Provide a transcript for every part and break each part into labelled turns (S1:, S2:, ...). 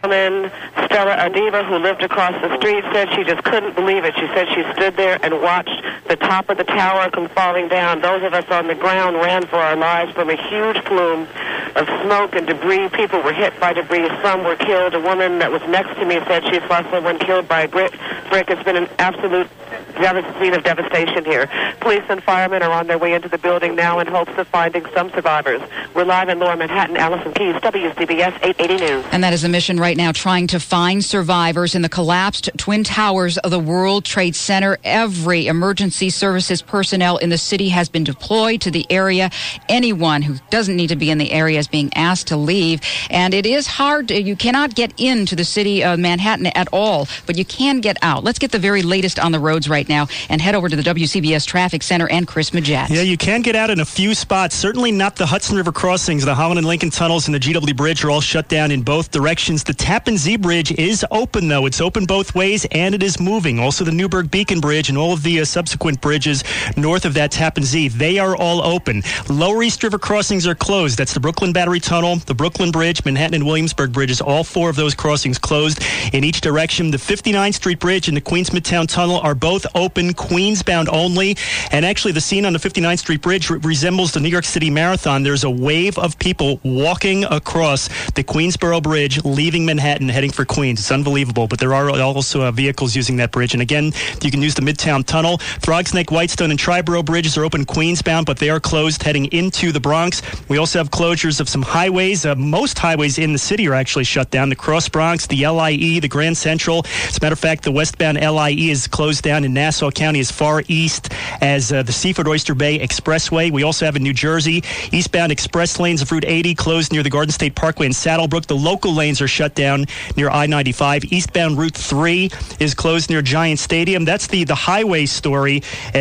S1: woman, Stella Adiva, who lived across the street, said she just couldn't believe it. She said she stood there and watched the top of the tower come falling down. Those of us on the ground ran for our lives from a huge plume of smoke and debris. People were hit by debris. Some were killed. A woman that was next to me said she saw someone killed by a brick. It's been an absolute scene of devastation here. Police and firemen are on their way into the building now in hopes of finding some survivors. We're live in Lower Manhattan. Allison Keyes, WCBS 880 News.
S2: And that is a mission right now, trying to find survivors in the collapsed Twin Towers of the World Trade Center. Every emergency services personnel in the city has been deployed to the area. Anyone who doesn't need to be in the area is being asked to leave. And it is hard. You cannot get into the city of Manhattan at all, but you can get out. Let's get the very latest on the roads right now and head over to the WCBS Traffic Center and Chris Majette.
S3: Yeah, you can get out in a few spots. Certainly not the Hudson River crossings. The Holland and Lincoln tunnels and the GW Bridge are all shut down in both directions. The Tappan Zee Bridge is open, though. It's open both ways, and it is moving. Also, the Newburgh Beacon Bridge and all of the subsequent bridges north of that Tappan Zee, they are all open. Lower East River crossings are closed. That's the Brooklyn Battery Tunnel, the Brooklyn Bridge, Manhattan and Williamsburg Bridges. All four of those crossings closed in each direction. The 59th Street Bridge and the Queens Midtown Tunnel are both open, Queens-bound only. And actually, the scene on the 59th Street Bridge resembles the New York City Marathon. There's a wave of people walking across the Queensboro Bridge, leaving Manhattan, heading for Queens. It's unbelievable, but there are also vehicles using that bridge. And again, you can use the Midtown Tunnel. Frogsnake, Whitestone, and Triborough Bridges are open Queens-bound, but they are closed heading into the Bronx. We also have closures of some highways. Most highways in the city are actually shut down. The Cross Bronx, the LIE, the Grand Central. As a matter of fact, the westbound LIE is closed down in Nassau County as far east as the Seaford Oyster Bay Expressway. We also have in New Jersey, eastbound express lanes of Route 80 closed near the Garden State Parkway in Saddlebrook. The local lanes are shut down near I-95. Eastbound Route 3 is closed near Giant Stadium. That's the highway story.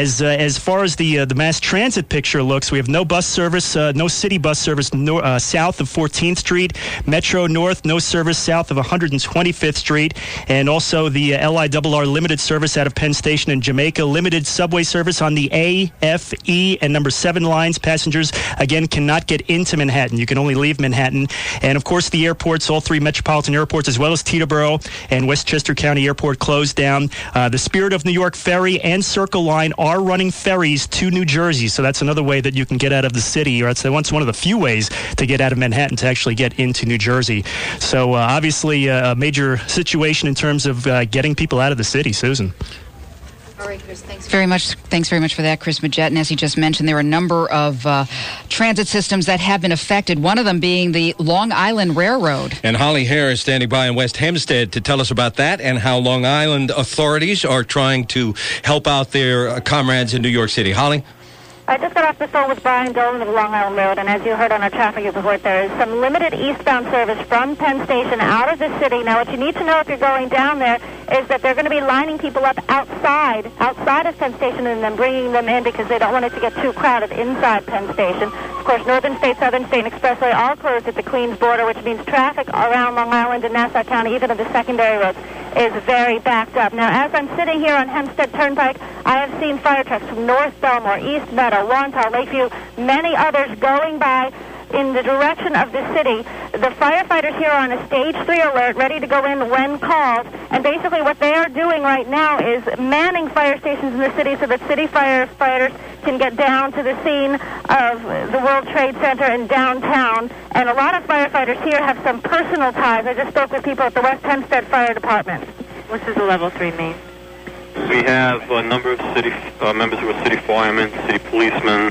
S3: As far as the mass transit picture looks, we have no bus service, no city bus service south of 14th Street. Metro North, no service south of 125th Street. And also the LIRR limited service out of Penn Station in Jamaica. Limited subway service on the A, F, E, and number 7 lines. Passengers, again, cannot get into Manhattan. You can only leave Manhattan. And, of course, the airports, all 3 metropolitan airports, as well as Teterboro and Westchester County Airport, closed down. The Spirit of New York Ferry and Circle Line are running ferries to New Jersey. So that's another way that you can get out of the city, or it's one of the few ways to get out of Manhattan to actually get into New Jersey. So, obviously, a major situation in terms of getting people out of the city. Susan.
S2: All right, Chris, thanks very much. Thanks very much for that, Chris Majette. And as you just mentioned, there are a number of transit systems that have been affected, one of them being the Long Island Railroad.
S4: And Holly Hare is standing by in West Hempstead to tell us about that and how Long Island authorities are trying to help out their comrades in New York City. Holly?
S5: I just got off the phone with Brian Dolan of Long Island Road, and as you heard on our traffic report, there is some limited eastbound service from Penn Station out of the city. Now, what you need to know if you're going down there is that they're going to be lining people up outside of Penn Station and then bringing them in because they don't want it to get too crowded inside Penn Station. Of course, Northern State, Southern State, and Expressway all closed at the Queens border, which means traffic around Long Island and Nassau County, even in the secondary roads, is very backed up. Now, as I'm sitting here on Hempstead Turnpike, I have seen fire trucks from North Belmore, East Meadow, Wantagh, Lakeview, many others going by in the direction of the city. The firefighters here are on a stage 3 alert, ready to go in when called. And basically what they are doing right now is manning fire stations in the city so that city firefighters can get down to the scene of the World Trade Center in downtown. And a lot of firefighters here have some personal ties. I just spoke with people at the West Hempstead Fire Department.
S1: What does the level 3 mean?
S6: We have a number of city members who are city firemen, city policemen.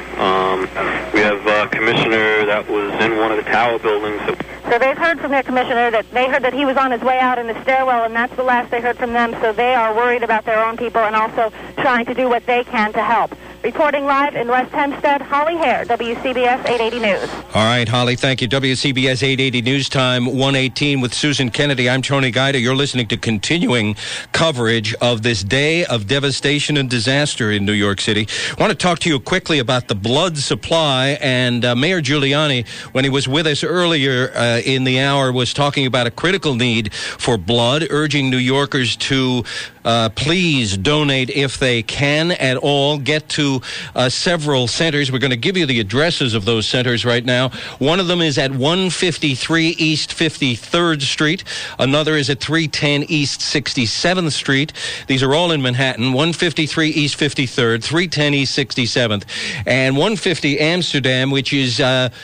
S6: We have a commissioner that was in one of the tower buildings.
S5: So they've heard from their commissioner that they heard that he was on his way out in the stairwell, and that's the last they heard from them. So they are worried about their own people and also trying to do what they can to help. Reporting live in West Hempstead, Holly Hare, WCBS 880 News.
S4: All right, Holly, thank you. WCBS 880 News Time, 1:18 with Susan Kennedy. I'm Tony Guida. You're listening to continuing coverage of this day of devastation and disaster in New York City. I want to talk to you quickly about the blood supply, and Mayor Giuliani, when he was with us earlier in the hour, was talking about a critical need for blood, urging New Yorkers to Please donate if they can at all. Get to several centers. We're going to give you the addresses of those centers right now. One of them is at 153 East 53rd Street. Another is at 310 East 67th Street. These are all in Manhattan. 153 East 53rd, 310 East 67th, and 150 Amsterdam, which is at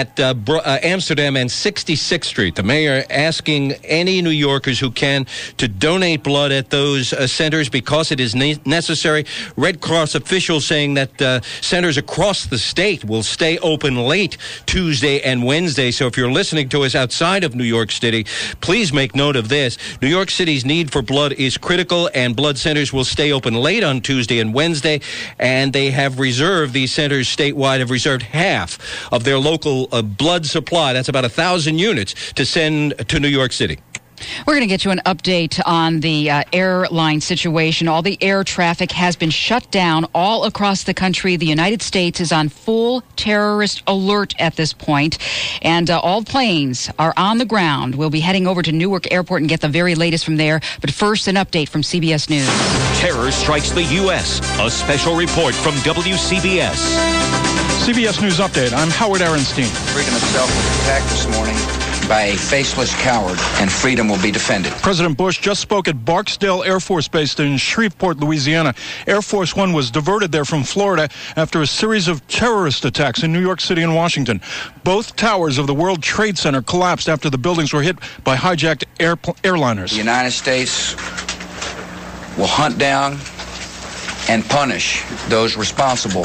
S4: Amsterdam and 66th Street. The mayor asking any New Yorkers who can to donate blood at those centers because it is necessary. Red Cross officials saying that centers across the state will stay open late Tuesday and Wednesday. So if you're listening to us outside of New York City, please make note of this. New York City's need for blood is critical, and blood centers will stay open late on Tuesday and Wednesday, and they have reserved, these centers statewide have reserved half of their local blood supply. That's about 1,000 units to send to New York City.
S2: We're going to get you an update on the airline situation. All the air traffic has been shut down all across the country. The United States is on full terrorist alert at this point, and all planes are on the ground. We'll be heading over to Newark Airport and get the very latest from there. But first, an update from CBS News.
S7: Terror strikes the U.S. A special report from WCBS.
S8: CBS News Update. I'm Howard Aronstein.
S9: Freedom itself was attacked this morning by a faceless coward, and freedom will be defended.
S8: President Bush just spoke at Barksdale Air Force Base in Shreveport, Louisiana. Air Force One was diverted there from Florida after a series of terrorist attacks in New York City and Washington. Both towers of the World Trade Center collapsed after the buildings were hit by hijacked airliners.
S9: The United States will hunt down and punish those responsible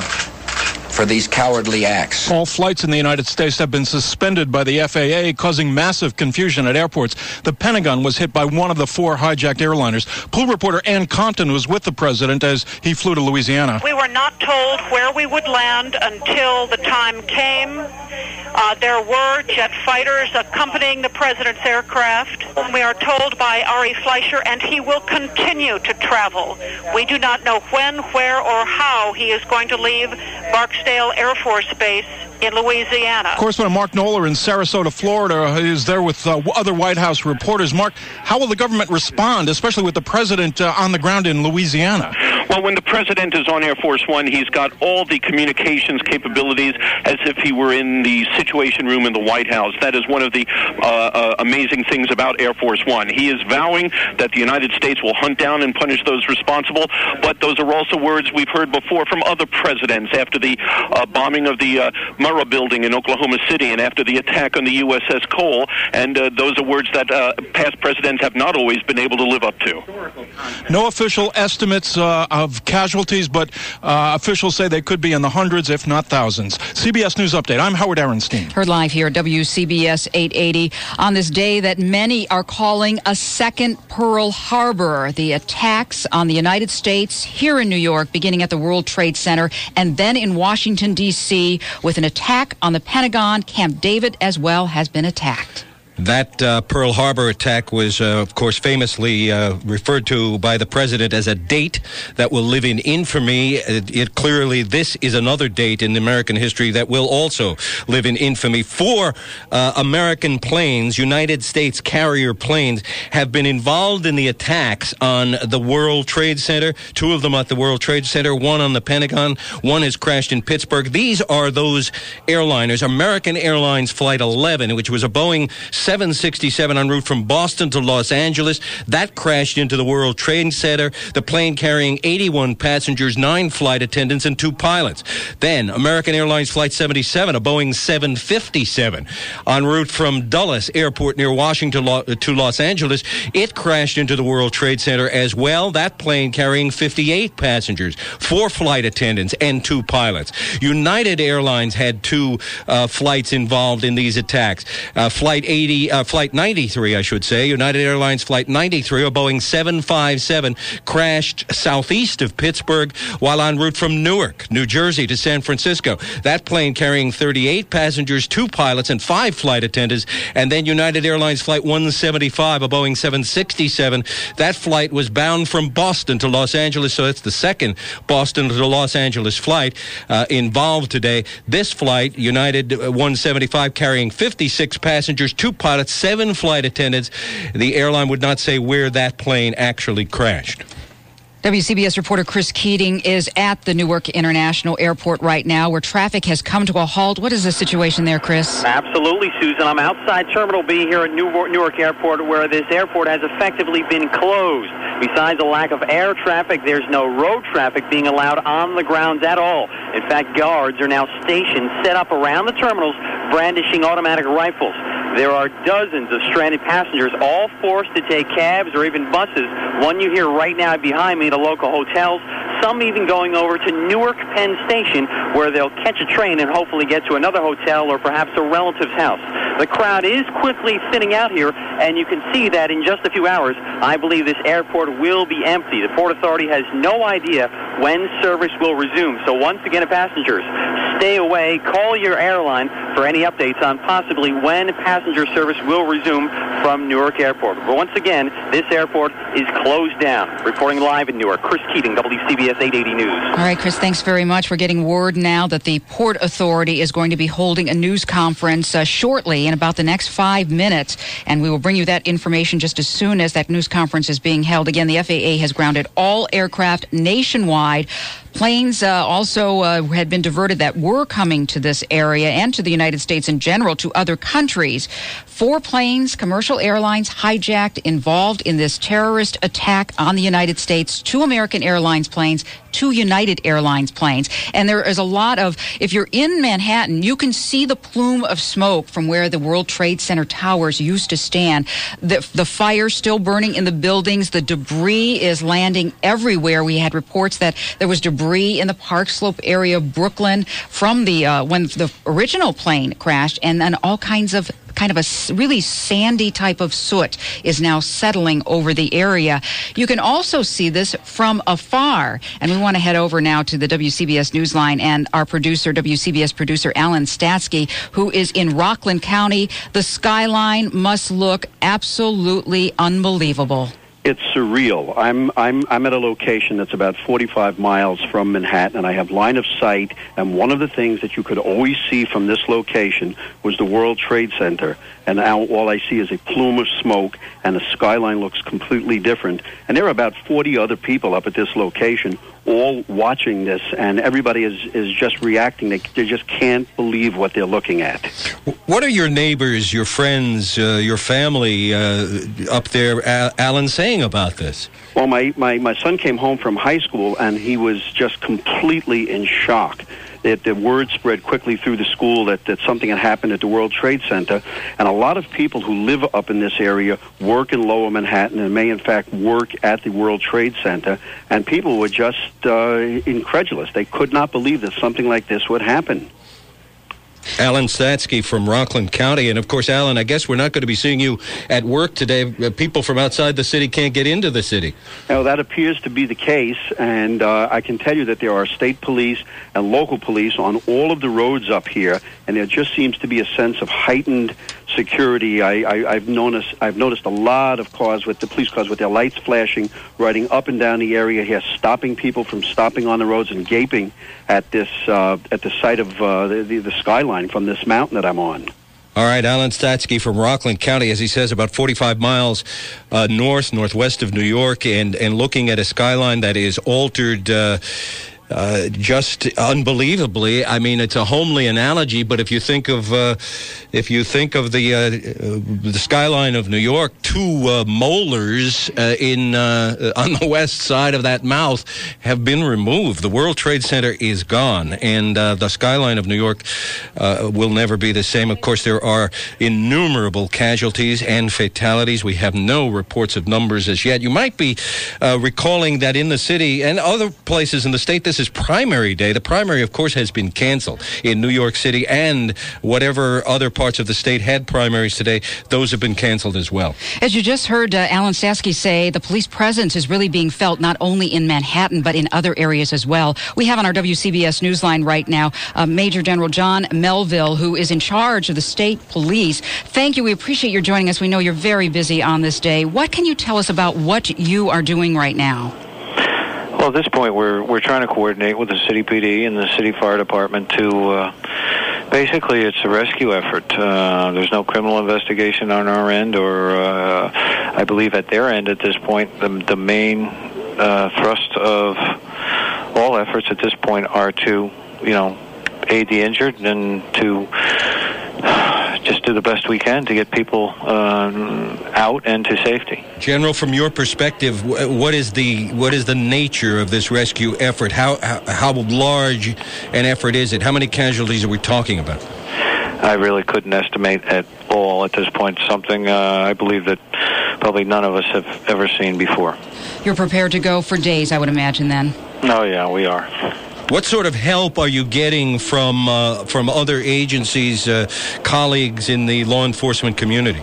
S9: for these cowardly acts.
S8: All flights in the United States have been suspended by the FAA, causing massive confusion at airports. The Pentagon was hit by one of the 4 hijacked airliners. Pool reporter Ann Compton was with the president as he flew to Louisiana.
S10: We were not told where we would land until the time came. There were jet fighters accompanying the president's aircraft. We are told by Ari Fleischer, and he will continue to travel. We do not know when, where, or how he is going to leave Barksdale Air Force Base in Louisiana.
S8: Correspondent Mark Knoller in Sarasota, Florida, is there with other White House reporters. Mark, how will the government respond, especially with the president on the ground in Louisiana?
S11: Well, when the president is on Air Force One, he's got all the communications capabilities as if he were in the Situation Room in the White House. That is one of the amazing things about Air Force One. He is vowing that the United States will hunt down and punish those responsible, but those are also words we've heard before from other presidents after the bombing of the Murrah building in Oklahoma City and after the attack on the USS Cole, and those are words that past presidents have not always been able to live up to.
S8: No official estimates of casualties, but officials say they could be in the hundreds, if not thousands. CBS News Update. I'm Howard Aronstein.
S2: Heard live here at WCBS 880 on this day that many are calling a second Pearl Harbor. The attacks on the United States here in New York, beginning at the World Trade Center, and then in Washington, D.C., with an attack on the Pentagon. Camp David as well has been attacked.
S4: That Pearl Harbor attack was, of course, famously referred to by the president as a date that will live in infamy. Clearly, this is another date in American history that will also live in infamy. 4 American planes, United States carrier planes, have been involved in the attacks on the World Trade Center. 2 of them at the World Trade Center, 1 on the Pentagon, 1 has crashed in Pittsburgh. These are those airliners. American Airlines Flight 11, which was a Boeing 767 en route from Boston to Los Angeles. That crashed into the World Trade Center. The plane carrying 81 passengers, 9 flight attendants, and 2 pilots. Then American Airlines Flight 77, a Boeing 757, en route from Dulles Airport near Washington to Los Angeles. It crashed into the World Trade Center as well. That plane carrying 58 passengers, 4 flight attendants, and 2 pilots. United Airlines had 2 flights involved in these attacks. Flight 93, I should say. United Airlines Flight 93, a Boeing 757, crashed southeast of Pittsburgh while en route from Newark, New Jersey to San Francisco. That plane carrying 38 passengers, 2 pilots, and 5 flight attendants. And then United Airlines Flight 175, a Boeing 767. That flight was bound from Boston to Los Angeles, so it's the second Boston to Los Angeles flight involved today. This flight, United 175, carrying 56 passengers, 2 pilots, 7 flight attendants. The airline would not say where that plane actually crashed.
S2: WCBS reporter Chris Keating is at the Newark International Airport right now, where traffic has come to a halt. What is the situation there, Chris?
S12: Absolutely, Susan. I'm outside Terminal B here at Newark Airport, where this airport has effectively been closed. Besides a lack of air traffic, there's no road traffic being allowed on the grounds at all. In fact, guards are now stationed, set up around the terminals, brandishing automatic rifles. There are dozens of stranded passengers, all forced to take cabs or even buses. One you hear right now behind me, the local hotels. Some even going over to Newark Penn Station, where they'll catch a train and hopefully get to another hotel or perhaps a relative's house. The crowd is quickly thinning out here, and you can see that in just a few hours, I believe this airport will be empty. The Port Authority has no idea when service will resume. So once again, passengers, stay away. Call your airline for any updates on possibly when passenger service will resume from Newark Airport. But once again, this airport is closed down. Reporting live in Newark, Chris Keating, WCBS 880 News.
S2: All right, Chris, thanks very much. We're getting word now that the Port Authority is going to be holding a news conference shortly in about the next 5 minutes, and we will bring you that information just as soon as that news conference is being held. Again, the FAA has grounded all aircraft nationwide. Planes also had been diverted that were coming to this area and to the United States in general to other countries. 4 planes, commercial airlines, hijacked, involved in this terrorist attack on the United States. 2 American Airlines planes, 2 United Airlines planes. And there is a lot of, if you're in Manhattan, you can see the plume of smoke from where the World Trade Center towers used to stand. The fire still burning in the buildings. The debris is landing everywhere. We had reports that there was debris in the Park Slope area of Brooklyn from the when the original plane crashed, and then all kinds of a really sandy type of soot is now settling over the area. You can also see this from afar. And we want to head over now to the WCBS Newsline and our producer, WCBS producer Alan Statsky, who is in Rockland County. The skyline must look absolutely unbelievable.
S13: It's surreal. I'm at a location that's about 45 miles from Manhattan, and I have line of sight, and one of the things that you could always see from this location was the World Trade Center, and now all I see is a plume of smoke, and the skyline looks completely different. And there are about 40 other people up at this location, all watching this, and everybody is just reacting. They just can't believe what they're looking at.
S4: What are your neighbors, your friends, your family up there, Alan, saying about this?
S13: Well, my son came home from high school, and he was just completely in shock. The word spread quickly through the school that something had happened at the World Trade Center, and a lot of people who live up in this area work in Lower Manhattan and may in fact work at the World Trade Center, and people were just incredulous. They could not believe that something like this would happen.
S4: Alan Statsky from Rockland County. And, of course, Alan, I guess we're not going to be seeing you at work today. People from outside the city can't get into the city.
S13: Now, that appears to be the case, and I can tell you that there are state police and local police on all of the roads up here, and there just seems to be a sense of heightened security. I've noticed a lot of cars with the police cars with their lights flashing, riding up and down the area here, stopping people from stopping on the roads and gaping at this at the sight of the skyline from this mountain that I'm on.
S4: All right, Alan Statsky from Rockland County, as he says, about 45 miles northwest of New York, and looking at a skyline that is altered just unbelievably. I mean, it's a homely analogy, but if you think of the skyline of New York, 2 molars on the west side of that mouth have been removed. The World Trade Center is gone, and the skyline of New York will never be the same. Of course, there are innumerable casualties and fatalities. We have no reports of numbers as yet. You might be recalling that in the city and other places in the state, this is primary day. The primary, of course, has been canceled in New York City, and whatever other parts of the state had primaries today, those have been canceled as well.
S2: As you just heard Alan Statsky say, the police presence is really being felt not only in Manhattan, but in other areas as well. We have on our WCBS Newsline right now Major General John Melville, who is in charge of the state police. Thank you. We appreciate your joining us. We know you're very busy on this day. What can you tell us about what you are doing right now?
S14: Well, at this point, we're trying to coordinate with the city PD and the city fire department to basically it's a rescue effort. There's no criminal investigation on our end, or I believe at their end at this point, the main thrust of all efforts at this point are to, aid the injured and to just do the best we can to get people out and to safety.
S4: General, from your perspective, what is the nature of this rescue effort? How large an effort is it? How many casualties are we talking about?
S14: I really couldn't estimate at all at this point. Something I believe that probably none of us have ever seen before.
S2: You're prepared to go for days, I would imagine, then?
S14: Oh, yeah, we are.
S4: What sort of help are you getting from other agencies, colleagues in the law enforcement community?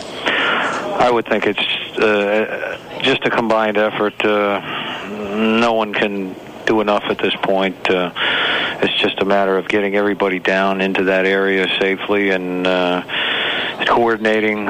S14: I would think it's just a combined effort. No one can do enough at this point. It's just a matter of getting everybody down into that area safely and coordinating,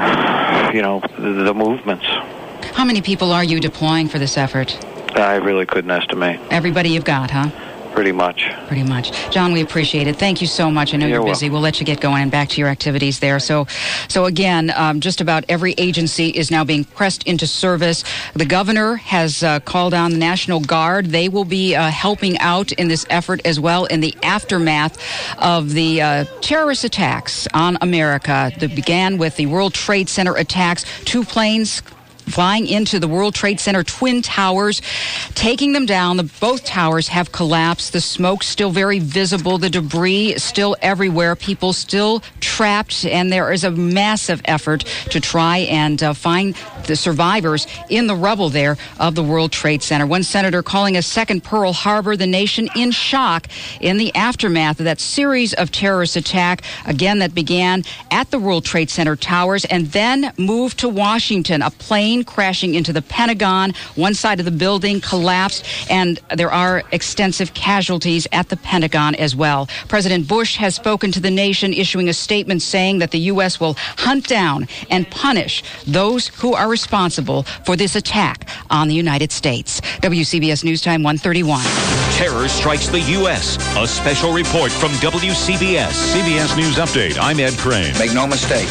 S14: the movements.
S2: How many people are you deploying for this effort?
S14: I really couldn't estimate.
S2: Everybody you've got, huh?
S14: Pretty much.
S2: John, we appreciate it. Thank you so much. I know you're busy. We'll let you get going and back to your activities there. So again, just about every agency is now being pressed into service. The governor has called on the National Guard. They will be helping out in this effort as well in the aftermath of the terrorist attacks on America that began with the World Trade Center attacks. 2 planes flying into the World Trade Center Twin Towers, taking them down. Both towers have collapsed. The smoke still very visible. The debris still everywhere. People still trapped. And there is a massive effort to try and find the survivors in the rubble there of the World Trade Center. One senator calling a second Pearl Harbor, the nation in shock in the aftermath of that series of terrorist attack, again, that began at the World Trade Center towers and then moved to Washington. A plane crashing into the Pentagon. One side of the building collapsed, and there are extensive casualties at the Pentagon as well. President Bush has spoken to the nation, issuing a statement saying that the U.S. will hunt down and punish those who are responsible for this attack on the United States. WCBS News Time 1:31.
S7: Terror strikes the U.S. A special report from WCBS. CBS News Update. I'm Ed Crane.
S9: Make no mistake.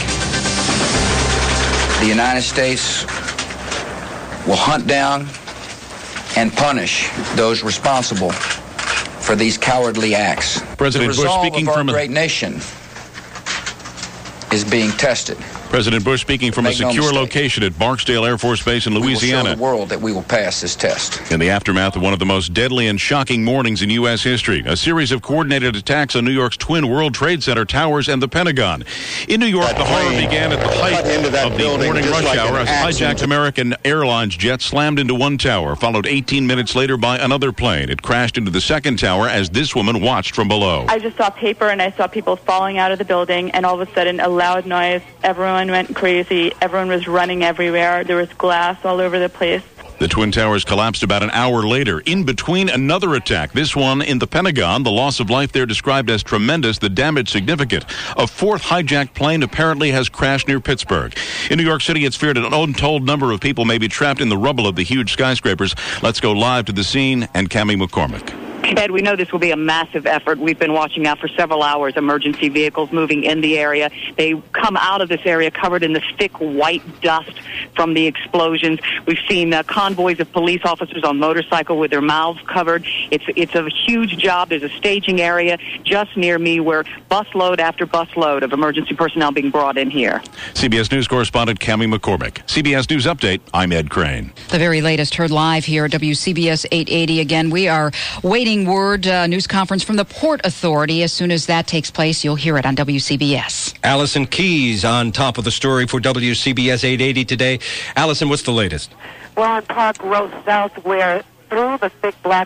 S9: The United States will hunt down and punish those responsible for these cowardly acts.
S15: President Bush speaking
S9: from a great nation is being tested.
S15: President Bush speaking from a secure location at Barksdale Air Force Base in Louisiana.
S9: We will show the world that we will pass this test.
S15: In the aftermath of one of the most deadly and shocking mornings in U.S. history, a series of coordinated attacks on New York's twin World Trade Center towers and the Pentagon. In New York, the horror began at the height of the morning rush hour as hijacked American Airlines jet slammed into one tower, followed 18 minutes later by another plane. It crashed into the second tower as this woman watched from below.
S16: I just saw paper and I saw people falling out of the building, and all of a sudden a loud noise. Everyone went crazy. Everyone was running everywhere. There was glass all over the place.
S15: The Twin Towers collapsed about an hour later, in between another attack, this one in the Pentagon. The loss of life there described as tremendous, the damage significant. A fourth hijacked plane apparently has crashed near Pittsburgh. In New York City, it's feared an untold number of people may be trapped in the rubble of the huge skyscrapers. Let's go live to the scene, and Cammie McCormick.
S17: Ed, we know this will be a massive effort. We've been watching now for several hours, emergency vehicles moving in the area. They come out of this area covered in the thick white dust from the explosions. We've seen convoys of police officers on motorcycle with their mouths covered. It's a huge job. There's a staging area just near me where busload after busload of emergency personnel being brought in here.
S15: CBS News correspondent Cammie McCormick. CBS News Update, I'm Ed Crane.
S2: The very latest heard live here at WCBS 880. Again, we are waiting word news conference from the Port Authority. As soon as that takes place, you'll hear it on WCBS.
S4: Allison Keyes on top of the story for WCBS 880 today. Allison, what's the latest?
S1: We're on Park Road South, where through the thick black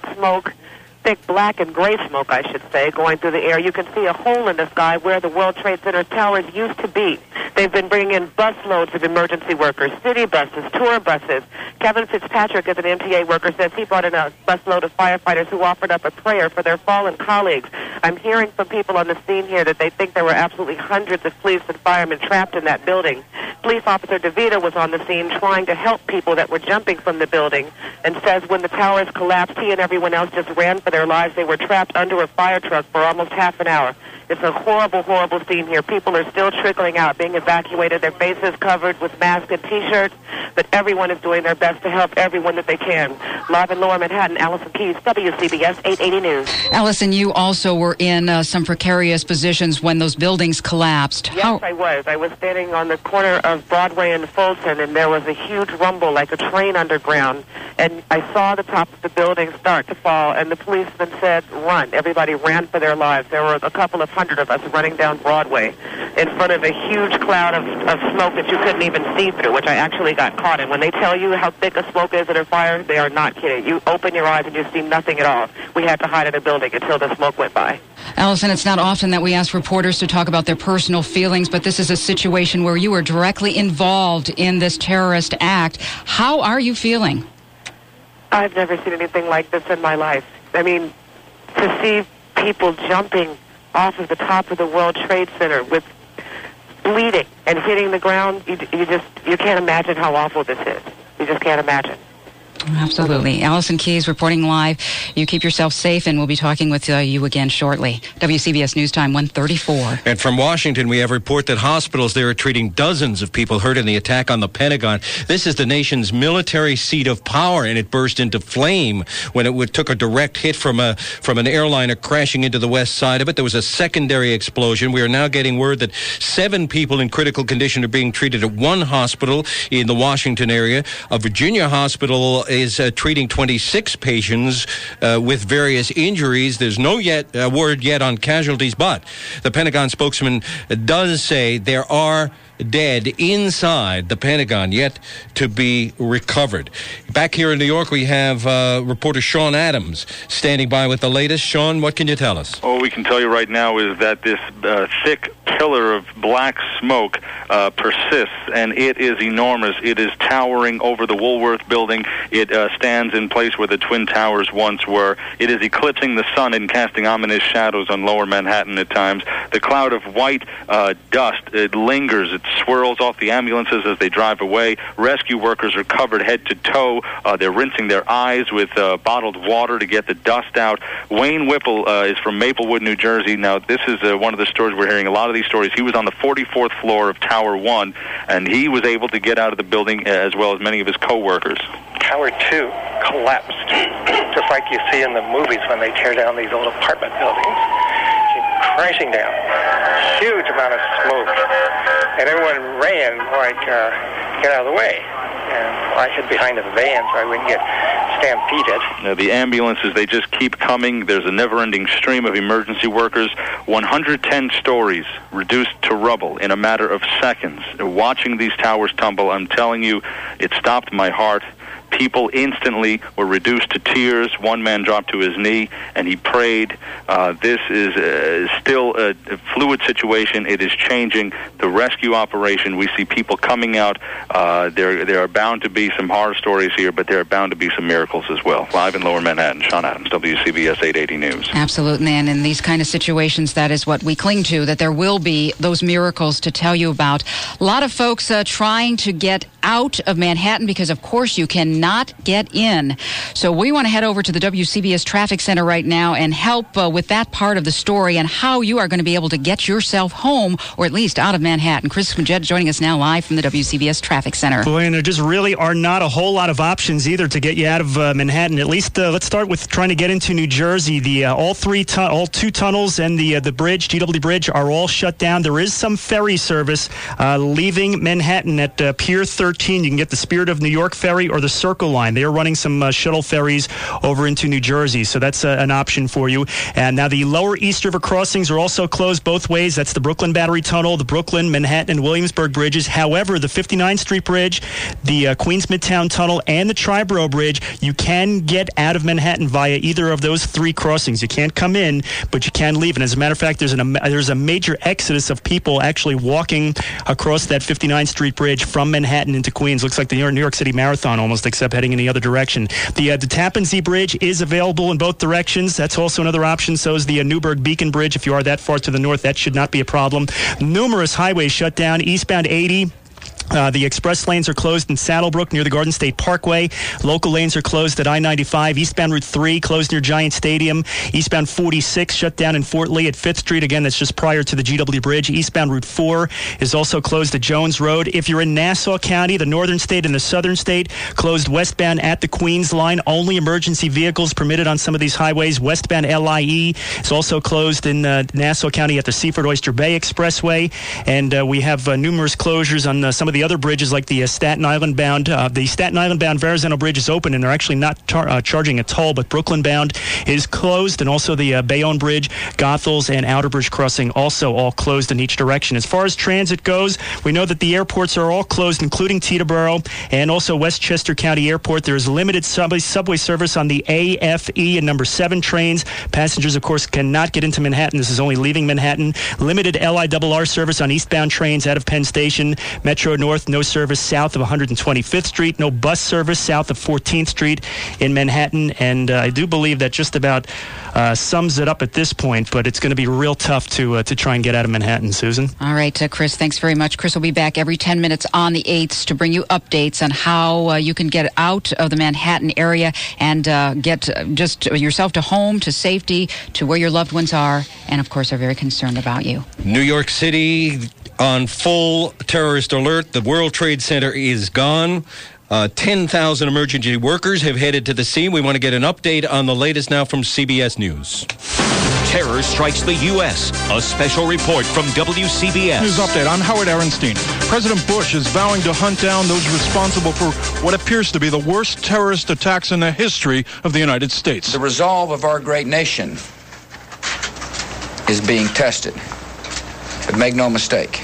S1: and gray smoke, I should say, going through the air, you can see a hole in the sky where the World Trade Center towers used to be. They've been bringing in busloads of emergency workers, city buses, tour buses. Kevin Fitzpatrick, as an MTA worker, says he brought in a busload of firefighters who offered up a prayer for their fallen colleagues. I'm hearing from people on the scene here that they think there were absolutely hundreds of police and firemen trapped in that building. Police Officer DeVita was on the scene trying to help people that were jumping from the building, and says when the towers collapsed, he and everyone else just ran for their lives. They were trapped under a fire truck for almost half an hour. It's a horrible, horrible scene here. People are still trickling out, being evacuated, their faces covered with masks and T-shirts, but everyone is doing their best to help everyone that they can. Live in Lower Manhattan, Allison Keyes, WCBS 880 News.
S2: Allison, you also were in some precarious positions when those buildings collapsed.
S1: Yes, I was. I was standing on the corner of Broadway and Fulton, and there was a huge rumble like a train underground, and I saw the top of the building start to fall, and the policeman said, run. Everybody ran for their lives. There were a couple of hundred of us running down Broadway in front of a huge cloud of smoke that you couldn't even see through, which I actually got caught in. When they tell you how thick a smoke is at a fire, they are not kidding. You open your eyes and you see nothing at all. We had to hide in a building until the smoke went by.
S2: Allison, it's not often that we ask reporters to talk about their personal feelings, but this is a situation where you were directly involved in this terrorist act. How are you feeling?
S1: I've never seen anything like this in my life. I mean, to see people jumping off of the top of the World Trade Center with bleeding and hitting the ground, you can't imagine how awful this is. You just can't imagine.
S2: Absolutely. Allison Keyes reporting live. You keep yourself safe, and we'll be talking with you again shortly. WCBS News Time 1:34.
S4: And from Washington, we have a report that hospitals there are treating dozens of people hurt in the attack on the Pentagon. This is the nation's military seat of power, and it burst into flame when it took a direct hit from an airliner crashing into the west side of it. There was a secondary explosion. We are now getting word that 7 people in critical condition are being treated at one hospital in the Washington area. A Virginia hospital is treating 26 patients with various injuries. There's no word yet on casualties, but the Pentagon spokesman does say there are dead inside the Pentagon yet to be recovered. Back here in New York, we have reporter Sean Adams standing by with the latest. Sean, what can you tell us?
S18: All we can tell you right now is that this thick pillar of black smoke persists, and it is enormous. It is towering over the Woolworth building. It stands in place where the Twin Towers once were. It is eclipsing the sun and casting ominous shadows on Lower Manhattan at times. The cloud of white dust, it lingers. It swirls off the ambulances as they drive away. Rescue workers are covered head to toe. They're rinsing their eyes with bottled water to get the dust out. Wayne Whipple is from Maplewood, New Jersey. Now, this is one of the stories we're hearing. A lot of these stories. He was on the 44th floor of Tower 1, and he was able to get out of the building as well as many of his co-workers.
S19: Tower 2 collapsed, just like you see in the movies when they tear down these old apartment buildings. Crashing down. Huge amount of smoke. And everyone ran like, get out of the way. And I hid behind a van so I wouldn't get stampeded.
S18: Now, the ambulances, they just keep coming. There's a never-ending stream of emergency workers. 110 stories reduced to rubble in a matter of seconds. Watching these towers tumble, I'm telling you, it stopped my heart. People instantly were reduced to tears. One man dropped to his knee, and he prayed. This is still a fluid situation. It is changing. The rescue operation, we see people coming out. There are bound to be some horror stories here, but there are bound to be some miracles as well. Live in Lower Manhattan, Sean Adams, WCBS 880 News.
S2: Absolutely, and in these kind of situations, that is what we cling to, that there will be those miracles to tell you about. A lot of folks trying to get out of Manhattan because, of course, you cannot get in. So we want to head over to the WCBS Traffic Center right now and help with that part of the story and how you are going to be able to get yourself home, or at least out of Manhattan. Chris Quinjet joining us now live from the WCBS Traffic Center.
S3: Boy, and there just really are not a whole lot of options either to get you out of Manhattan. At least let's start with trying to get into New Jersey. The all two tunnels and the bridge, GW Bridge, are all shut down. There is some ferry service leaving Manhattan at Pier 13. You can get the Spirit of New York ferry or the Circle Line. They are running some shuttle ferries over into New Jersey, so that's an option for you. And now the lower East River crossings are also closed both ways. That's the Brooklyn Battery Tunnel, the Brooklyn, Manhattan, and Williamsburg bridges. However, the 59th Street Bridge, the Queens Midtown Tunnel, and the Triborough Bridge, you can get out of Manhattan via either of those 3 crossings. You can't come in, but you can leave. And as a matter of fact, there's a major exodus of people actually walking across that 59th Street Bridge from Manhattan into Queens. Looks like the New York City Marathon almost, except heading in the other direction. The Tappan Zee Bridge is available in both directions. That's also another option. So is the Newburgh Beacon Bridge. If you are that far to the north, that should not be a problem. Numerous highways shut down. Eastbound 80 The express lanes are closed in Saddlebrook near the Garden State Parkway. Local lanes are closed at I-95. Eastbound Route 3 closed near Giant Stadium. Eastbound 46 shut down in Fort Lee at 5th Street. Again, that's just prior to the GW Bridge. Eastbound Route 4 is also closed at Jones Road. If you're in Nassau County, the northern state and the southern state, closed westbound at the Queens line. Only emergency vehicles permitted on some of these highways. Westbound LIE is also closed in Nassau County at the Seaford Oyster Bay Expressway. And we have numerous closures on some of the other bridges, like the Staten Island bound. The Staten Island bound Verrazano Bridge is open, and they're actually not charging a toll, but Brooklyn bound is closed, and also the Bayonne Bridge, Goethals, and Outer Bridge Crossing also all closed in each direction. As far as transit goes, we know that the airports are all closed, including Teterboro and also Westchester County Airport. There is limited subway service on the AFE and number 7 trains. Passengers, of course, cannot get into Manhattan. This is only leaving Manhattan. Limited LIRR service on eastbound trains out of Penn Station. Metro North, no service south of 125th Street. No bus service south of 14th Street in Manhattan. And I do believe that just about sums it up at this point, but it's going to be real tough to try and get out of Manhattan, Susan.
S2: All right, Chris, thanks very much. Chris will be back every 10 minutes on the 8th to bring you updates on how you can get out of the Manhattan area and get just yourself to home, to safety, to where your loved ones are, and, of course, are very concerned about you.
S4: New York City on full terrorist alert. The World Trade Center is gone. 10,000 emergency workers have headed to the scene. We want to get an update on the latest now from CBS News.
S7: Terror strikes the U.S. A special report from WCBS.
S8: News update. I'm Howard Aronstein. President Bush is vowing to hunt down those responsible for what appears to be the worst terrorist attacks in the history of the United States.
S9: The resolve of our great nation is being tested. But make no mistake,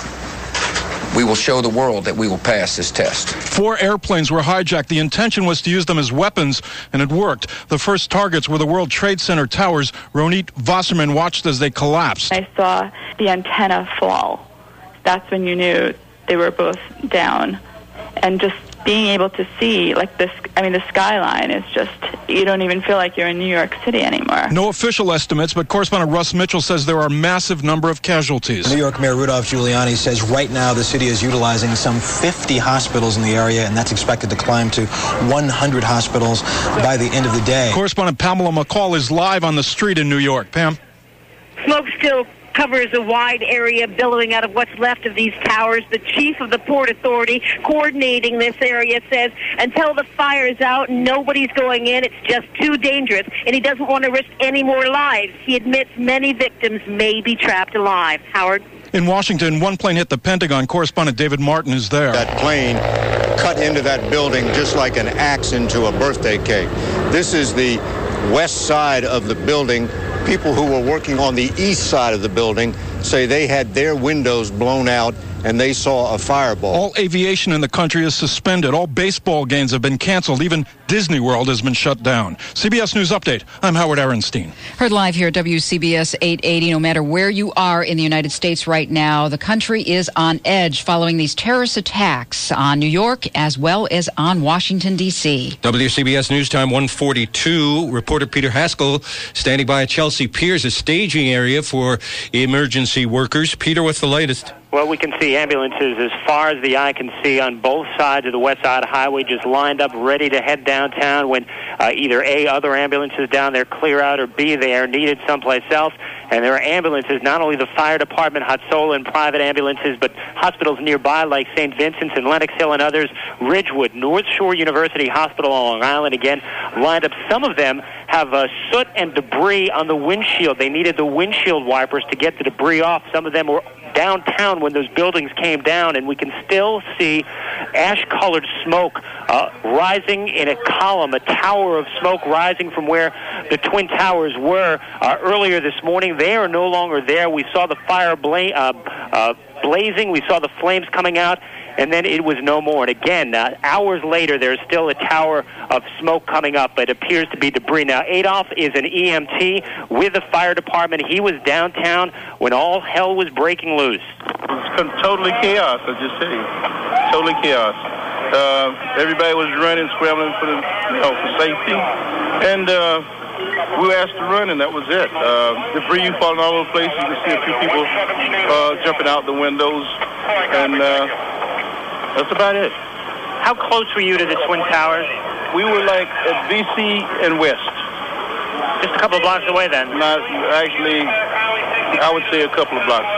S9: we will show the world that we will pass this test.
S8: 4 airplanes were hijacked. The intention was to use them as weapons, and it worked. The first targets were the World Trade Center towers. Ronit Wasserman watched as they collapsed.
S16: I saw the antenna fall. That's when you knew they were both down. And just being able to see, like, this, I mean, the skyline is just, you don't even feel like you're in New York City anymore.
S8: No official estimates, but correspondent Russ Mitchell says there are a massive number of casualties.
S20: New York Mayor Rudolph Giuliani says right now the city is utilizing some 50 hospitals in the area, and that's expected to climb to 100 hospitals by the end of the day.
S8: Correspondent Pamela McCall is live on the street in New York. Pam?
S21: Smoke still covers a wide area billowing out of what's left of these towers. The chief of the Port Authority coordinating this area says until the fire's out, nobody's going in. It's just too dangerous, and he doesn't want to risk any more lives. He admits many victims may be trapped alive. Howard?
S8: In Washington, one plane hit the Pentagon. Correspondent David Martin is there.
S22: That plane cut into that building just like an axe into a birthday cake. This is the west side of the building. People who were working on the east side of the building say they had their windows blown out and they saw a fireball.
S8: All aviation in the country is suspended. All baseball games have been canceled. Even Disney World has been shut down. CBS News Update. I'm Howard Aronstein.
S2: Heard live here at WCBS 880. No matter where you are in the United States right now, the country is on edge following these terrorist attacks on New York as well as on Washington, D.C.
S4: WCBS News Time 1:42. Reporter Peter Haskell standing by at Chelsea Piers, a staging area for emergency workers. Peter, what's the latest?
S12: Well, we can see ambulances as far as the eye can see on both sides of the West Side Highway, just lined up, ready to head downtown when either A, other ambulances down there clear out, or B, they are needed someplace else. And there are ambulances, not only the fire department, Hotsola, and private ambulances, but hospitals nearby like St. Vincent's and Lenox Hill and others, Ridgewood, North Shore University Hospital on Long Island, again, lined up. Some of them have soot and debris on the windshield. They needed the windshield wipers to get the debris off. Some of them were downtown when those buildings came down, and we can still see ash-colored smoke rising in a column, a tower of smoke rising from where the Twin Towers were earlier this morning. They are no longer there. We saw the fire blazing. We saw the flames coming out, and then it was no more. And again, hours later, there's still a tower of smoke coming up. It appears to be debris. Now, Adolf is an EMT with the fire department. He was downtown when all hell was breaking loose.
S23: It's totally chaos, I just say. Totally chaos. Everybody was running, scrambling for safety. And we were asked to run, and that was it. Debris falling all over the place. You can see a few people jumping out the windows. And That's about it.
S12: How close were you to the Twin Towers?
S23: We were like at VC and West.
S12: Just a couple of blocks away then?
S23: Not actually, I would say a couple of blocks.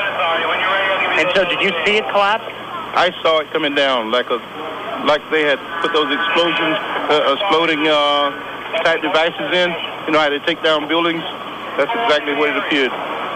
S12: And so did you see it collapse?
S23: I saw it coming down like they had put those exploding type devices in. You know how they take down buildings? That's exactly what it appeared.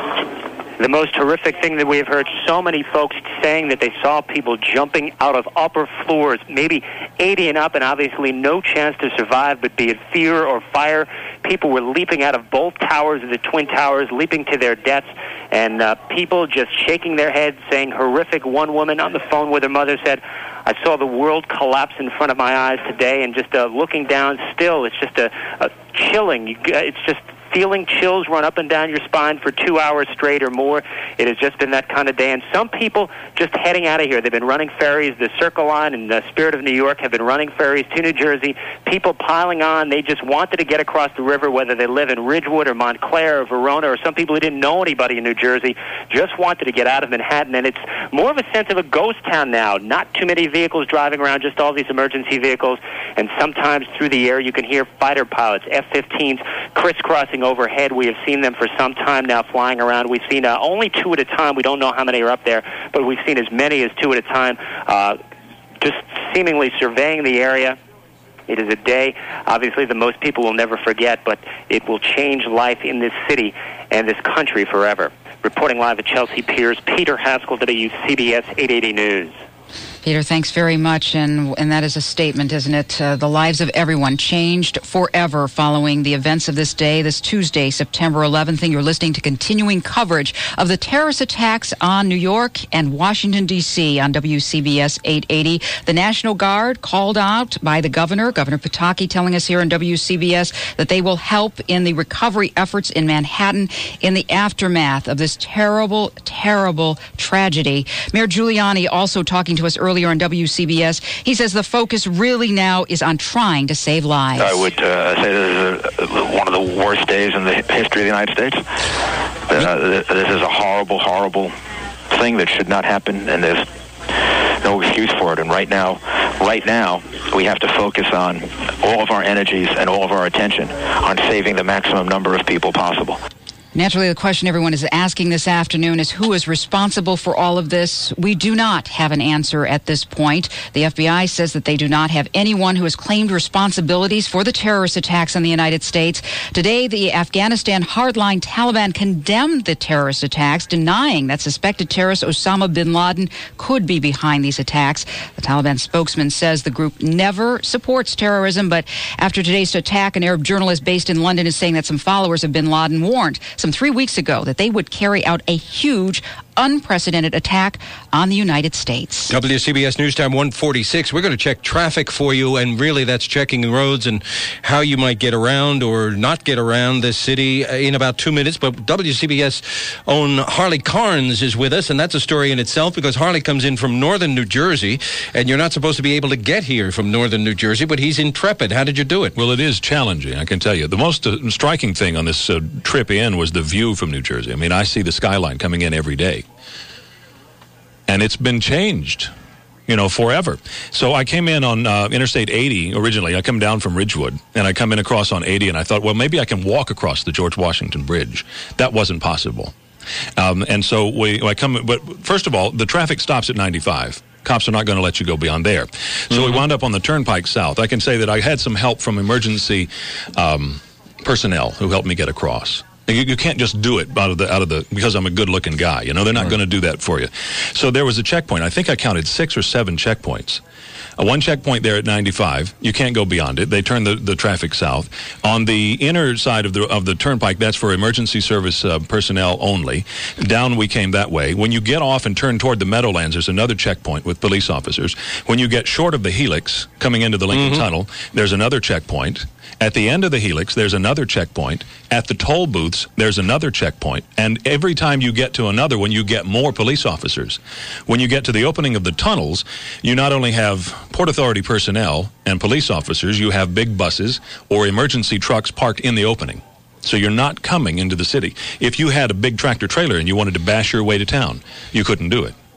S12: The most horrific thing that we have heard so many folks saying that they saw people jumping out of upper floors, maybe 80 and up, and obviously no chance to survive, but be it fear or fire. People were leaping out of both towers of the Twin Towers, leaping to their deaths, and people just shaking their heads, saying horrific. One woman on the phone with her mother said, I saw the world collapse in front of my eyes today, and just looking down still, it's just a chilling. It's just feeling chills run up and down your spine for 2 hours straight or more. It has just been that kind of day. And some people just heading out of here. They've been running ferries. The Circle Line and the Spirit of New York have been running ferries to New Jersey. People piling on. They just wanted to get across the river, whether they live in Ridgewood or Montclair or Verona, or some people who didn't know anybody in New Jersey just wanted to get out of Manhattan. And it's more of a sense of a ghost town now. Not too many vehicles driving around, just all these emergency vehicles. And sometimes through the air you can hear fighter pilots, F-15s, crisscrossing overhead. We have seen them for some time now flying around. We've seen only 2 at a time. We don't know how many are up there, but we've seen as many as 2 at a time, just seemingly surveying the area. It is a day, obviously, that most people will never forget, but it will change life in this city and this country forever. Reporting live at Chelsea Piers, Peter Haskell, WCBS 880 News.
S2: Peter, thanks very much. And that is a statement, isn't it? The lives of everyone changed forever following the events of this day, this Tuesday, September 11th. And you're listening to continuing coverage of the terrorist attacks on New York and Washington, D.C. on WCBS 880. The National Guard called out by the Governor Pataki, telling us here on WCBS that they will help in the recovery efforts in Manhattan in the aftermath of this terrible, terrible tragedy. Mayor Giuliani also talking to us earlier on WCBS. He says the focus really now is on trying to save lives.
S5: I would say this is one of the worst days in the history of the United States. This is a horrible, horrible thing that should not happen, and there's no excuse for it. And right now, we have to focus on all of our energies and all of our attention on saving the maximum number of people possible.
S2: Naturally, the question everyone is asking this afternoon is who is responsible for all of this? We do not have an answer at this point. The FBI says that they do not have anyone who has claimed responsibilities for the terrorist attacks on the United States. Today, the Afghanistan hardline Taliban condemned the terrorist attacks, denying that suspected terrorist Osama bin Laden could be behind these attacks. The Taliban spokesman says the group never supports terrorism, but after today's attack, an Arab journalist based in London is saying that some followers of bin Laden warned some 3 weeks ago that they would carry out a huge, unprecedented attack on the United States.
S4: WCBS News Time 146. We're going to check traffic for you, and really that's checking the roads and how you might get around or not get around this city in about 2 minutes. But WCBS own Harley Carnes is with us, and that's a story in itself because Harley comes in from northern New Jersey, and you're not supposed to be able to get here from northern New Jersey, but he's intrepid. How did you do it?
S6: Well, it is challenging, I can tell you. The most striking thing on this trip in was the view from New Jersey. I mean, I see the skyline coming in every day. And it's been changed, forever. So I came in on Interstate 80 originally. I come down from Ridgewood, and I come in across on 80, and I thought, well, maybe I can walk across the George Washington Bridge. That wasn't possible. And so I come, but first of all, the traffic stops at 95. Cops are not going to let you go beyond there. So we wound up on the Turnpike South. I can say that I had some help from emergency personnel who helped me get across. You can't just do it out of the because I'm a good-looking guy. They're not going to do that for you. So there was a checkpoint. I think I counted 6 or 7 checkpoints. One checkpoint there at 95. You can't go beyond it. They turn the traffic south. On the inner side of the turnpike, that's for emergency service personnel only. Down we came that way. When you get off and turn toward the Meadowlands, there's another checkpoint with police officers. When you get short of the Helix, coming into the Lincoln Tunnel, there's another checkpoint. At the end of the Helix, there's another checkpoint. At the toll booths, there's another checkpoint. And every time you get to another one, you get more police officers. When you get to the opening of the tunnels, you not only have Port Authority personnel and police officers, you have big buses or emergency trucks parked in the opening. So you're not coming into the city. If you had a big tractor trailer and you wanted to bash your way to town, you couldn't do it.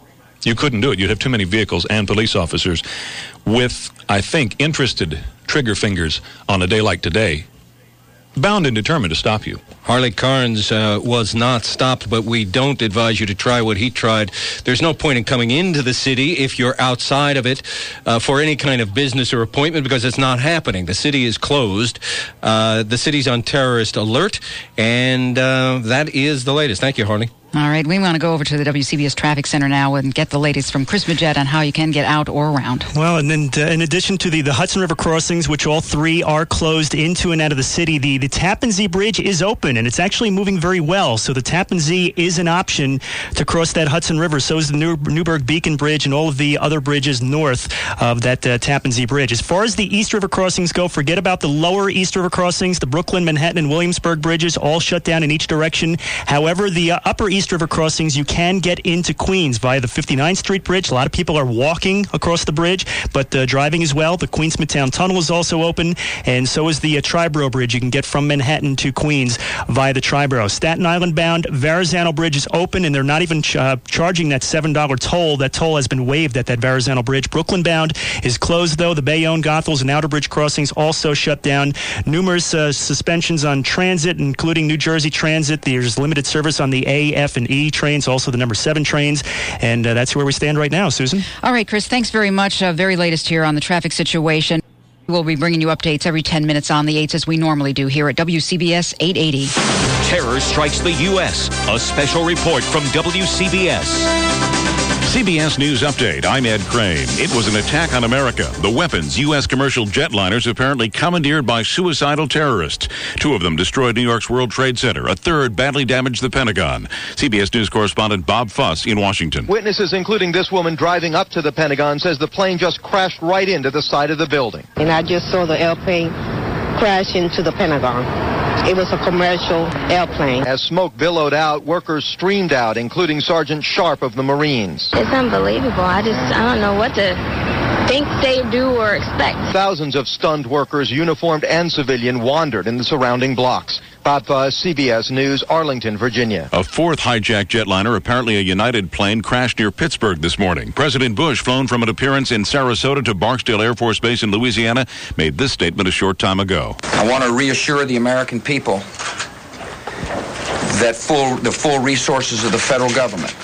S6: You couldn't do it. You'd have too many vehicles and police officers with, I think, interested trigger fingers on a day like today, bound and determined to stop you.
S4: Harley Carnes was not stopped, but we don't advise you to try what he tried. There's no point in coming into the city if you're outside of it for any kind of business or appointment, because it's not happening. The city is closed. The city's on terrorist alert, and that is the latest. Thank you, Harley.
S2: All right, we want to go over to the WCBS Traffic Center now and get the latest from Chris Majette on how you can get out or around.
S3: Well, and then in addition to the Hudson River crossings, which all three are closed into and out of the city, the Tappan Zee Bridge is open, and it's actually moving very well. So the Tappan Zee is an option to cross that Hudson River. So is the Newburgh Beacon Bridge and all of the other bridges north of that Tappan Zee Bridge. As far as the East River crossings go, forget about the lower East River crossings. The Brooklyn, Manhattan, and Williamsburg bridges all shut down in each direction. However, the upper East River crossings, you can get into Queens via the 59th Street Bridge. A lot of people are walking across the bridge, but driving as well. The Queens Midtown Tunnel is also open, and so is the Triborough Bridge. You can get from Manhattan to Queens via the Triborough. Staten Island bound Verrazano Bridge is open, and they're not even charging that $7 toll. That toll has been waived at that Verrazano Bridge. Brooklyn bound is closed, though. The Bayonne, Goethals, and Outer Bridge crossings also shut down. Numerous suspensions on transit, including New Jersey Transit. There's limited service on the A, F, and E trains, also the number 7 trains, and that's where we stand right now. Susan?
S2: All right, Chris, thanks very much. Very latest here on the traffic situation. We'll be bringing you updates every 10 minutes on the 8s as we normally do here at WCBS 880.
S7: Terror strikes the U.S. A special report from WCBS.
S15: CBS News Update. I'm Ed Crane. It was an attack on America. The weapons, U.S. commercial jetliners apparently commandeered by suicidal terrorists. 2 of them destroyed New York's World Trade Center. A third badly damaged the Pentagon. CBS News correspondent Bob Fuss in Washington.
S10: Witnesses, including this woman driving up to the Pentagon, says the plane just crashed right into the side of the building.
S11: And I just saw the airplane crash into the Pentagon. It was a commercial airplane.
S10: As smoke billowed out, workers streamed out, including Sergeant Sharp of the Marines.
S13: It's unbelievable. I don't know what to think they do or expect.
S10: Thousands of stunned workers, uniformed and civilian, wandered in the surrounding blocks. Bob Fuss, CBS News, Arlington, Virginia.
S15: A 4th hijacked jetliner, apparently a United plane, crashed near Pittsburgh this morning. President Bush, flown from an appearance in Sarasota to Barksdale Air Force Base in Louisiana, made this statement a short time ago.
S9: I want to reassure the American people that the full resources of the federal government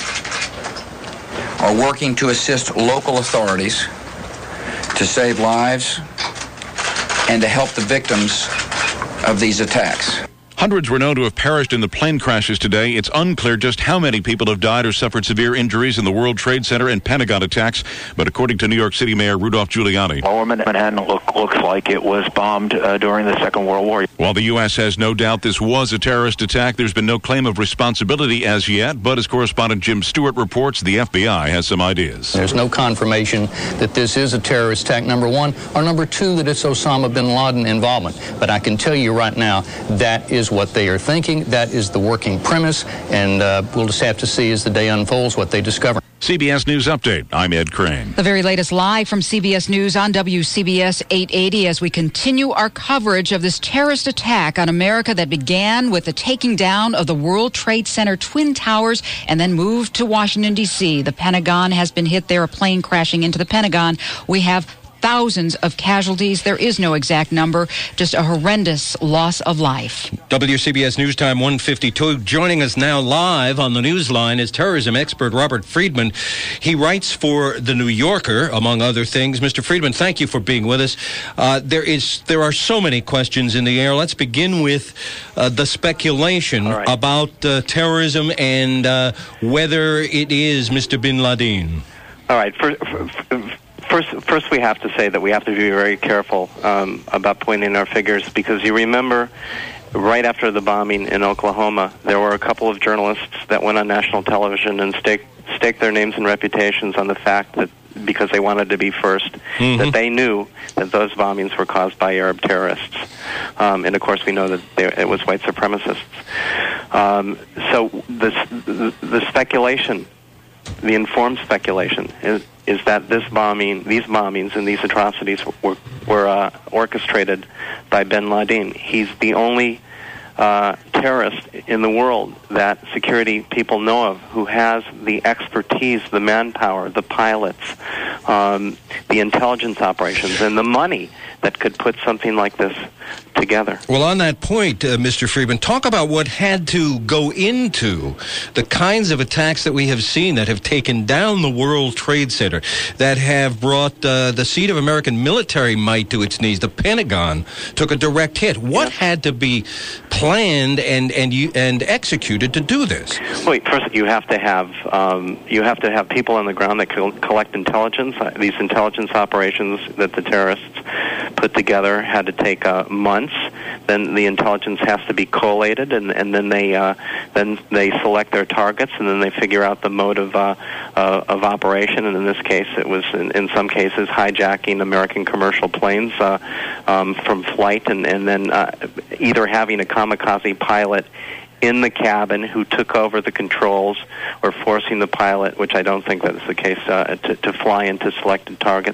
S9: are working to assist local authorities to save lives and to help the victims of these attacks.
S15: Hundreds were known to have perished in the plane crashes today. It's unclear just how many people have died or suffered severe injuries in the World Trade Center and Pentagon attacks. But according to New York City Mayor Rudolph Giuliani,
S5: Lower Manhattan looks like it was bombed during the Second World War.
S15: While the U.S. has no doubt this was a terrorist attack, there's been no claim of responsibility as yet. But as correspondent Jim Stewart reports, the FBI has some ideas.
S24: There's no confirmation that this is a terrorist attack, number one, or number two, that it's Osama bin Laden involvement. But I can tell you right now, that is what they are thinking. That is the working premise, and we'll just have to see as the day unfolds what they discover.
S15: CBS News Update. I'm Ed Crane.
S2: The very latest live from CBS News on WCBS 880 as we continue our coverage of this terrorist attack on America that began with the taking down of the World Trade Center Twin Towers and then moved to Washington, D.C. The Pentagon has been hit there, a plane crashing into the Pentagon. We have thousands of casualties. There is no exact number, just a horrendous loss of life.
S4: WCBS News Time 152. Joining us now live on the Newsline is terrorism expert Robert Friedman. He writes for The New Yorker, among other things. Mr. Friedman, thank you for being with us. There are so many questions in the air. Let's begin with the speculation about terrorism and whether it is Mr. bin Laden.
S25: All right. First, we have to say that we have to be very careful about pointing our figures, because you remember right after the bombing in Oklahoma, there were a couple of journalists that went on national television and staked their names and reputations on the fact that because they wanted to be first, that they knew that those bombings were caused by Arab terrorists. And, of course, we know that it was white supremacists. So the speculation, the informed speculation, is that these bombings and these atrocities were orchestrated by bin Laden. He's the only terrorist in the world that security people know of who has the expertise, the manpower, the pilots, the intelligence operations, and the money that could put something like this together.
S4: Well, on that point, Mr. Friedman, talk about what had to go into the kinds of attacks that we have seen that have taken down the World Trade Center, that have brought the seat of American military might to its knees. The Pentagon took a direct hit. What had to be planned and executed to do this?
S25: Wait, first you have to have people on the ground that collect intelligence. These intelligence operations that the terrorists put together had to take months. Then the intelligence has to be collated, and then they select their targets, and then they figure out the mode of operation. And in this case, it was in some cases hijacking American commercial planes from flight, and then either having a kamikaze pilot in the cabin who took over the controls, or forcing the pilot, which I don't think that's the case, to fly into selected targets.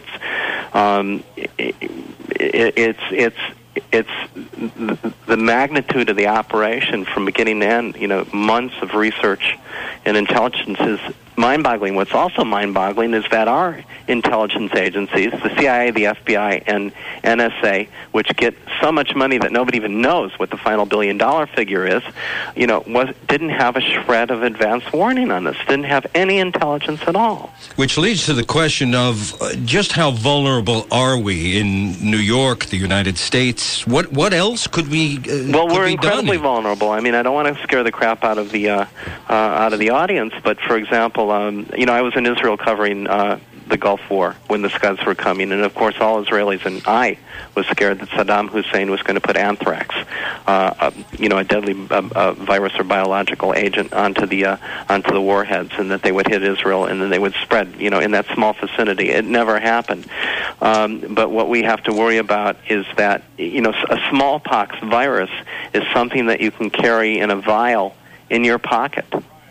S25: It's the magnitude of the operation from beginning to end. Months of research and intelligence is mind-boggling. What's also mind-boggling is that our intelligence agencies, the CIA, the FBI, and NSA, which get so much money that nobody even knows what the final $1 billion figure is, didn't have a shred of advance warning on this, didn't have any intelligence at all.
S4: Which leads to the question of just how vulnerable are we in New York, the United States? What else could we
S25: Well, we're incredibly vulnerable. I mean, I don't want to scare the crap out of the audience, but for example, I was in Israel covering the Gulf War when the Scuds were coming, and of course all Israelis and I was scared that Saddam Hussein was going to put anthrax, a deadly virus or biological agent onto the warheads, and that they would hit Israel and then they would spread, in that small vicinity. It never happened. But what we have to worry about is that, a smallpox virus is something that you can carry in a vial in your pocket.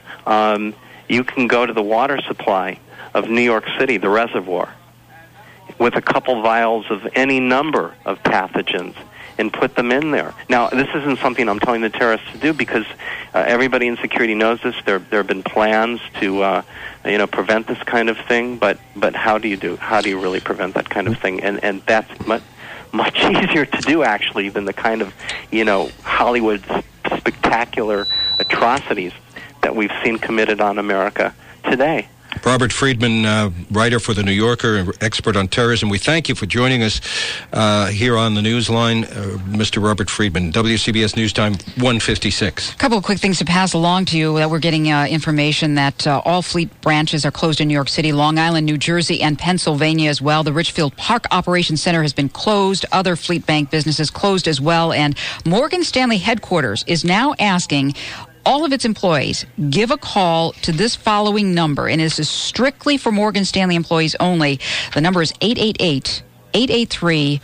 S25: You can go to the water supply of New York City, the reservoir, with a couple vials of any number of pathogens and put them in there. Now, this isn't something I'm telling the terrorists to do, because everybody in security knows this. There have been plans to, prevent this kind of thing. But how do you really prevent that kind of thing? And that's much easier to do, actually, than the kind of, Hollywood spectacular atrocities that we've seen committed on America today.
S4: Robert Friedman, writer for The New Yorker, expert on terrorism. We thank you for joining us here on the Newsline. Mr. Robert Friedman, WCBS News Time 1:56.
S2: A couple of quick things to pass along to you. That we're getting information that all fleet branches are closed in New York City, Long Island, New Jersey, and Pennsylvania as well. The Richfield Park Operations Center has been closed. Other fleet bank businesses closed as well. And Morgan Stanley headquarters is now asking all of its employees, give a call to this following number, and this is strictly for Morgan Stanley employees only. The number is 888-883-4391.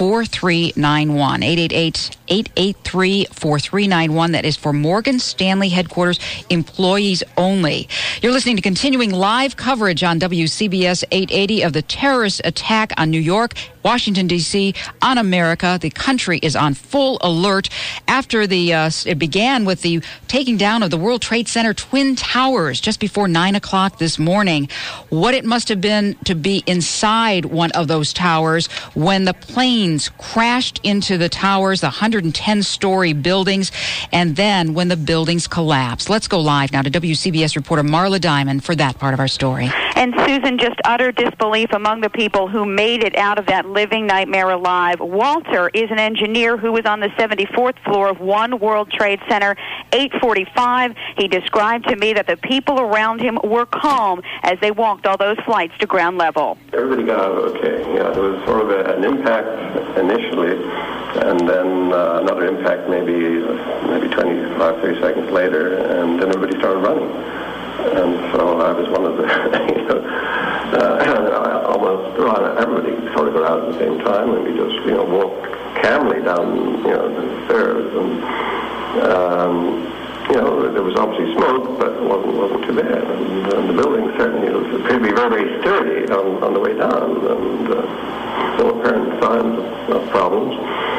S2: 888-883-4391. That is for Morgan Stanley headquarters employees only. You're listening to continuing live coverage on WCBS 880 of the terrorist attack on New York, Washington, D.C., on America. The country is on full alert after it began with the taking down of the World Trade Center Twin Towers just before 9 o'clock this morning. What it must have been to be inside one of those towers when the planes crashed into the towers, the 110-story buildings, and then when the buildings collapsed. Let's go live now to WCBS reporter Marla Diamond for that part of our story.
S1: And Susan, just utter disbelief among the people who made it out of that living nightmare alive. Walter is an engineer who was on the 74th floor of One World Trade Center, 8:45. He described to me that the people around him were calm as they walked all those flights to ground level.
S14: Everybody got out okay. There was sort of an impact initially, and then another impact maybe 25, 30 seconds later, and then everybody started running. And so I was one of the, everybody sort of got out at the same time, and we just, walked calmly down, the stairs, and, there was obviously smoke, but it wasn't too bad, and the building certainly appeared to be very, very sturdy on the way down, and no apparent signs of problems.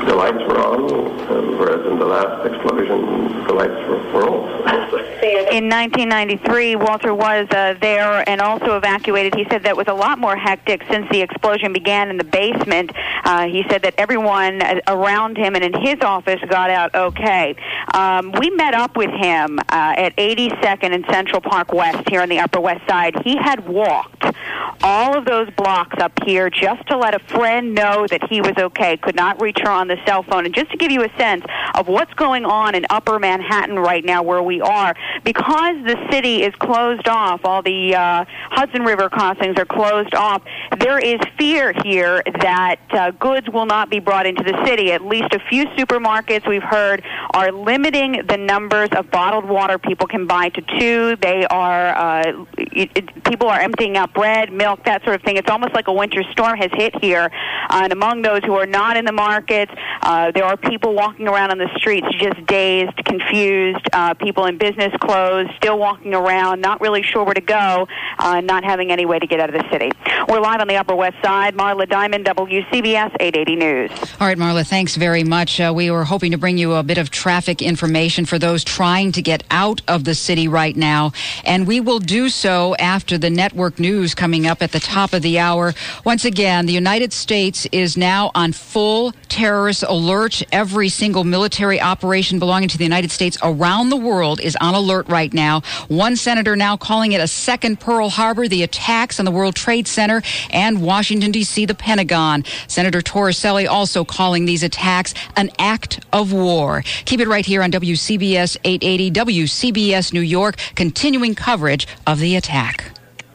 S14: the lights were on, whereas in the last explosion, the lights were off.
S1: In 1993, Walter was there and also evacuated. He said that was a lot more hectic since the explosion began in the basement. He said that everyone around him and in his office got out okay. We met up with him at 82nd and Central Park West here on the Upper West Side. He had walked all of those blocks up here just to let a friend know that he was okay, could not reach her on the cell phone. And just to give you a sense of what's going on in Upper Manhattan right now where we are, because the city is closed off, all the Hudson River crossings are closed off, there is fear here that goods will not be brought into the city. At least a few supermarkets, we've heard, are limiting the numbers of bottled water people can buy to 2. They are, people are emptying out bread, milk, that sort of thing. It's almost like a winter storm has hit here. And among those who are not in the markets, there are people walking around on the streets just dazed, confused, people in business clothes, still walking around, not really sure where to go, not having any way to get out of the city. We're live on the Upper West Side. Marla Diamond, WCBS 880 News.
S2: All right, Marla, thanks very much. We were hoping to bring you a bit of traffic information for those trying to get out of the city right now, and we will do so after the network news coming up at the top of the hour. Once again, the United States is now on full terrorist alert. Every single military operation belonging to the United States around the world is on alert right now. One senator now calling it a second Pearl Harbor, the attacks on the World Trade Center and Washington, D.C., the Pentagon. Senator Torricelli also calling these attacks an act of war. Keep it right here on WCBS 880, WCBS New York, continuing coverage of the attack.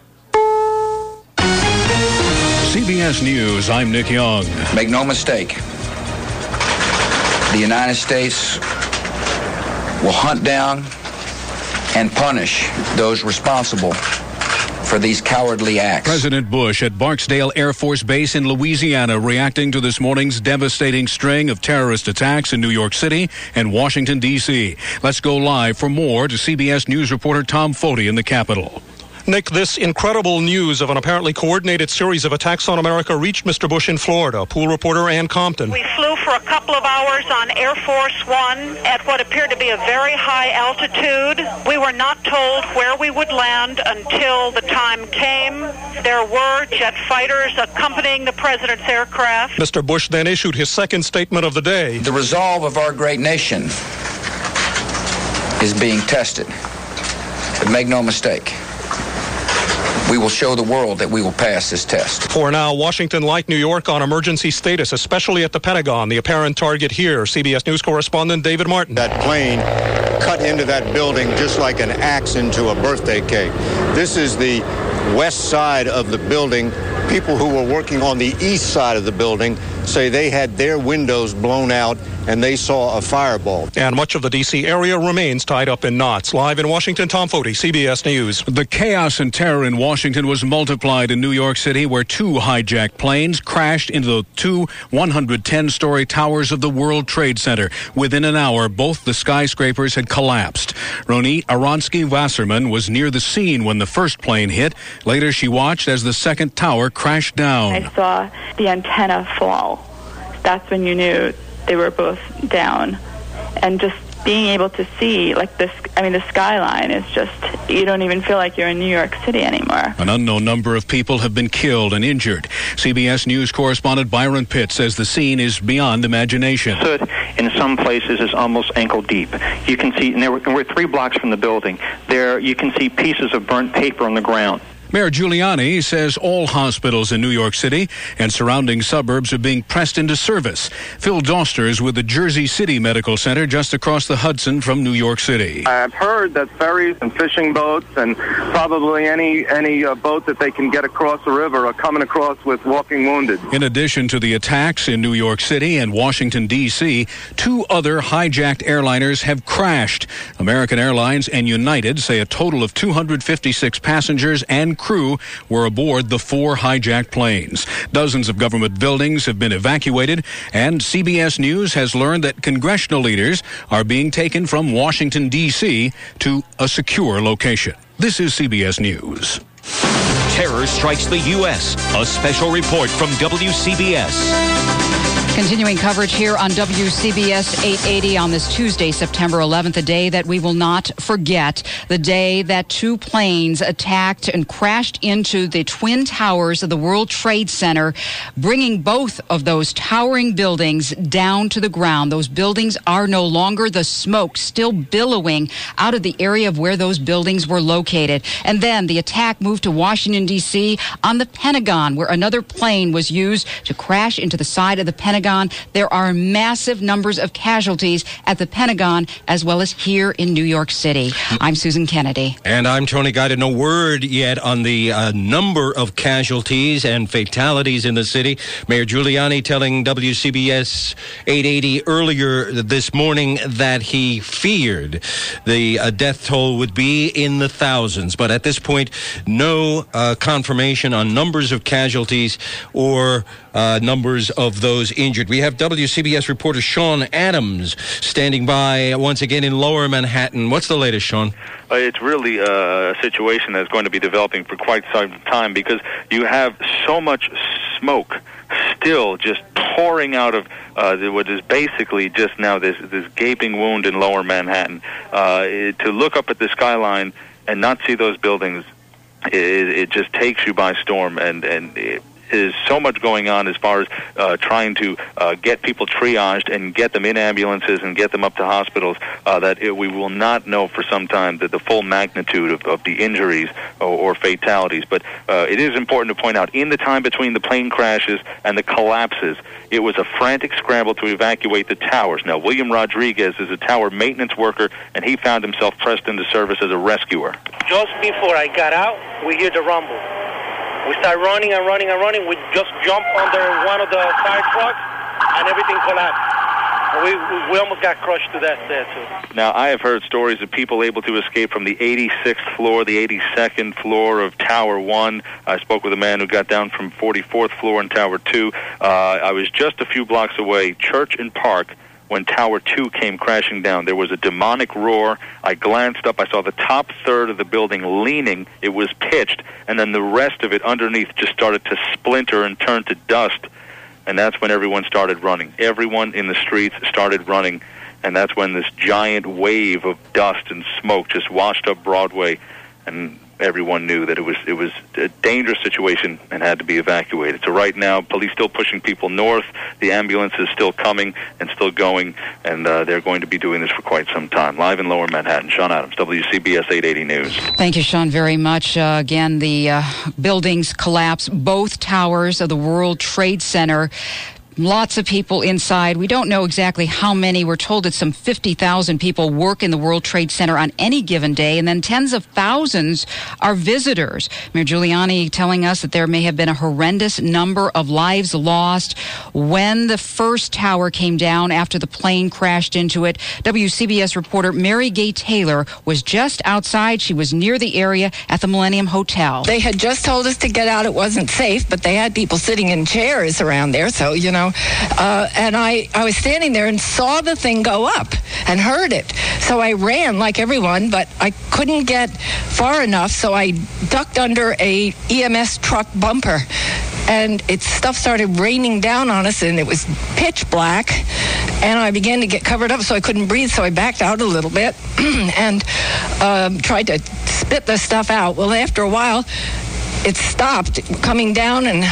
S24: CBS News, I'm Nick Young. Make no mistake, the United States will hunt down and punish those responsible for these cowardly acts.
S7: President Bush at Barksdale Air Force Base in Louisiana reacting to this morning's devastating string of terrorist attacks in New York City and Washington, D.C. Let's go live for more to CBS News reporter Tom Foti in the Capitol.
S8: Nick, this incredible news of an apparently coordinated series of attacks on America reached Mr. Bush in Florida. Pool reporter Ann Compton.
S16: We flew for a couple of hours on Air Force One at what appeared to be a very high altitude. We were not told where we would land until the time came. There were jet fighters accompanying the president's aircraft.
S8: Mr. Bush then issued his second statement of the day.
S9: The resolve of our great nation is being tested. But make no mistake, we will show the world that we will pass this test.
S8: For now, Washington, like New York, on emergency status, especially at the Pentagon. The apparent target here, CBS News correspondent David Martin.
S22: That plane cut into that building just like an axe into a birthday cake. This is the west side of the building. People who were working on the east side of the building say they had their windows blown out and they saw a fireball.
S8: And much of the D.C. area remains tied up in knots. Live in Washington, Tom Foti, CBS News.
S7: The chaos and terror in Washington was multiplied in New York City, where 2 hijacked planes crashed into the 2 110-story towers of the World Trade Center. Within an hour, both the skyscrapers had collapsed. Roni Aransky-Wasserman was near the scene when the first plane hit. Later, she watched as the second tower crashed down.
S17: I saw the antenna fall. That's when you knew they were both down. And just being able to see, like, this, I mean, the skyline is just, you don't even feel like you're in New York City anymore.
S7: An unknown number of people have been killed and injured. CBS News correspondent Byron Pitt says the scene is beyond imagination.
S18: Soot in some places is almost ankle deep. You can see, and we're 3 blocks from the building. There, you can see pieces of burnt paper on the ground.
S7: Mayor Giuliani says all hospitals in New York City and surrounding suburbs are being pressed into service. Phil Doster is with the Jersey City Medical Center just across the Hudson from New York City.
S23: I've heard that ferries and fishing boats and probably any boat that they can get across the river are coming across with walking wounded.
S7: In addition to the attacks in New York City and Washington, D.C., 2 other hijacked airliners have crashed. American Airlines and United say a total of 256 passengers and crew were aboard the 4 hijacked planes. Dozens of government buildings have been evacuated, and CBS News has learned that congressional leaders are being taken from Washington, D.C. to a secure location. This is CBS News. Terror strikes the U.S. A special report from WCBS.
S2: Continuing coverage here on WCBS 880 on this Tuesday, September 11th, a day that we will not forget, the day that two planes attacked and crashed into the Twin Towers of the World Trade Center, bringing both of those towering buildings down to the ground. Those buildings are no longer, the smoke still billowing out of the area of where those buildings were located. And then the attack moved to Washington, D.C. on the Pentagon, where another plane was used to crash into the side of the Pentagon. There are massive numbers of casualties at the Pentagon as well as here in New York City. I'm Susan Kennedy.
S4: And I'm Tony Guida. No word yet on the number of casualties and fatalities in the city. Mayor Giuliani telling WCBS 880 earlier this morning that he feared the death toll would be in the thousands. But at this point, no confirmation on numbers of casualties or numbers of those injured. We have WCBS reporter Sean Adams standing by once again in Lower Manhattan. What's the latest, Sean?
S6: It's really a situation that's going to be developing for quite some time because you have so much smoke still just pouring out of what is basically just now this gaping wound in Lower Manhattan. To look up at the skyline and not see those buildings, it just takes you by storm, and is so much going on as far as trying to get people triaged and get them in ambulances and get them up to hospitals that we will not know for some time the full magnitude of the injuries or fatalities. But it is important to point out, in the time between the plane crashes and the collapses, it was a frantic scramble to evacuate the towers. Now, William Rodriguez is a tower maintenance worker, and he found himself pressed into service as a rescuer.
S12: Just before I got out, we hear the rumble. We start running and running and running. We just jumped under one of the fire trucks, and everything collapsed. We almost got crushed to death there, too.
S6: Now, I have heard stories of people able to escape from the 86th floor, the 82nd floor of Tower 1. I spoke with a man who got down from 44th floor in Tower 2. I was just a few blocks away, Church and Park, when Tower 2 came crashing down. There was a demonic roar. I glanced up. I saw the top third of the building leaning. It was pitched, and then the rest of it underneath just started to splinter and turn to dust. And that's when everyone started running. Everyone in the streets started running, and that's when this giant wave of dust and smoke just washed up Broadway, and everyone knew that it was a dangerous situation and had to be evacuated. So right now, police still pushing people north. The ambulance is still coming and still going, and they're going to be doing this for quite some time. Live in Lower Manhattan, Sean Adams, WCBS 880 News.
S2: Thank you, Sean, very much. Again, the buildings collapse, both towers of the World Trade Center. Lots of people inside. We don't know exactly how many. We're told that some 50,000 people work in the World Trade Center on any given day, and then tens of thousands are visitors. Mayor Giuliani telling us that there may have been a horrendous number of lives lost when the first tower came down after the plane crashed into it. WCBS reporter Mary Gay Taylor was just outside. She was near the area at the Millennium Hotel.
S19: They had just told us to get out. It wasn't safe, but they had people sitting in chairs around there, so, you know. And I was standing there and saw the thing go up and heard it. So I ran like everyone, but I couldn't get far enough, so I ducked under a EMS truck bumper. And stuff started raining down on us, and it was pitch black. And I began to get covered up, so I couldn't breathe, so I backed out a little bit and tried to spit the stuff out. Well, after a while, it stopped coming down, and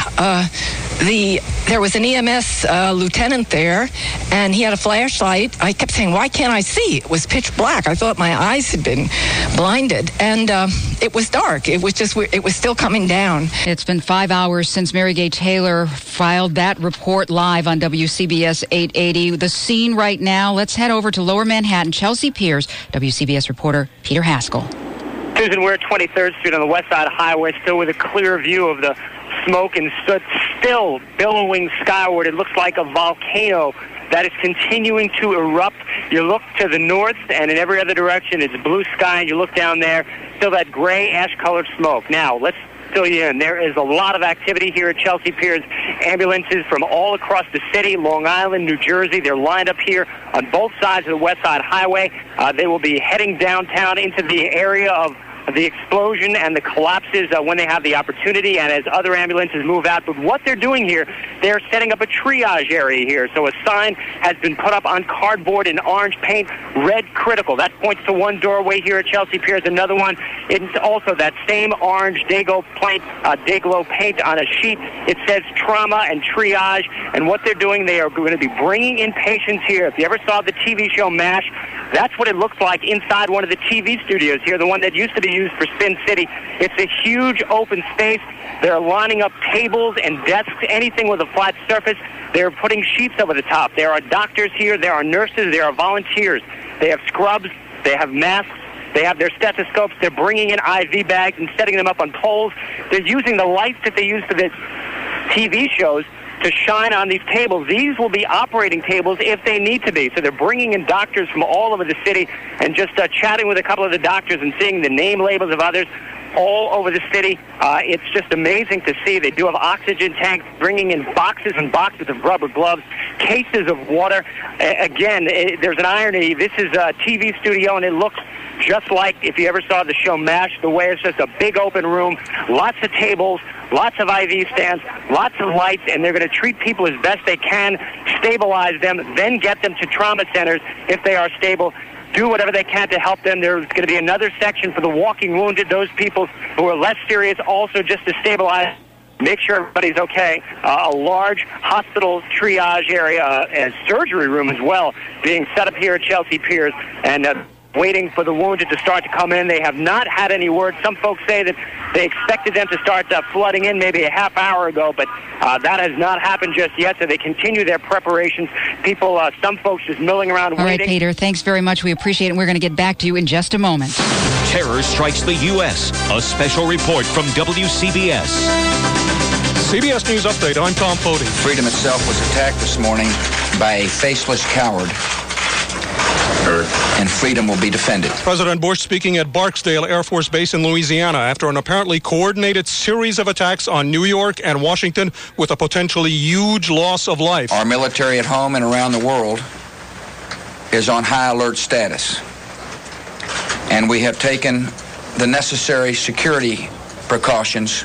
S19: there was an EMS lieutenant there, and he had a flashlight. I kept saying, why can't I see? It was pitch black. I thought my eyes had been blinded, and it was dark. It was still coming down.
S2: It's been 5 hours since Mary Gay Taylor filed that report live on WCBS 880. The scene right now, let's head over to Lower Manhattan. Chelsea Piers, WCBS reporter Peter Haskell.
S20: Susan, we're at 23rd Street on the west side of the highway, still with a clear view of the smoke and still billowing skyward. It looks like a volcano that is continuing to erupt. You look to the north, and in every other direction, it's blue sky. You look down there, still that gray, ash-colored smoke. Now, let's fill you in. There is a lot of activity here at Chelsea Piers. Ambulances from all across the city, Long Island, New Jersey, they're lined up here on both sides of the West Side Highway. They will be heading downtown into the area of the explosion and the collapses when they have the opportunity and as other ambulances move out. But what they're doing here, they're setting up a triage area here. So a sign has been put up on cardboard in orange paint, red critical. That points to one doorway here at Chelsea Piers. Another one, it's also that same orange Dayglow paint on a sheet. It says trauma and triage. And what they're doing, they are going to be bringing in patients here. If you ever saw the TV show MASH, that's what it looks like inside one of the TV studios here, the one that used to be used for Spin City. It's a huge open space. They're lining up tables and desks, anything with a flat surface. They're putting sheets over the top. There are doctors here. There are nurses. There are volunteers. They have scrubs. They have masks. They have their stethoscopes. They're bringing in IV bags and setting them up on poles. They're using the lights that they use for the TV shows to shine on these tables. These will be operating tables if they need to be. So they're bringing in doctors from all over the city and just chatting with a couple of the doctors and seeing the name labels of others all over the city. It's just amazing to see. They do have oxygen tanks, bringing in boxes and boxes of rubber gloves, cases of water. Again, there's an irony. This is a TV studio, and it looks just like if you ever saw the show MASH, the way it's just a big open room, lots of tables, lots of IV stands, lots of lights, and they're going to treat people as best they can, stabilize them, then get them to trauma centers if they are stable. Do whatever they can to help them. There's going to be another section for the walking wounded, those people who are less serious, also just to stabilize, make sure everybody's okay. A large hospital triage area, and surgery room as well, being set up here at Chelsea Piers, and waiting for the wounded to start to come in. They have not had any word. Some folks say that they expected them to start flooding in maybe a half hour ago, but that has not happened just yet, so they continue their preparations. People, some folks just milling around waiting.
S2: All right, Peter, thanks very much. We appreciate it, and we're going to get back to you in just a moment.
S3: Terror strikes the U.S. A special report from WCBS.
S8: CBS News Update. I'm Tom Foti.
S9: Freedom itself was attacked this morning by a faceless coward. And freedom will be defended.
S8: President Bush speaking at Barksdale Air Force Base in Louisiana after an apparently coordinated series of attacks on New York and Washington with a potentially huge loss of life.
S9: Our military at home and around the world is on high alert status. And we have taken the necessary security precautions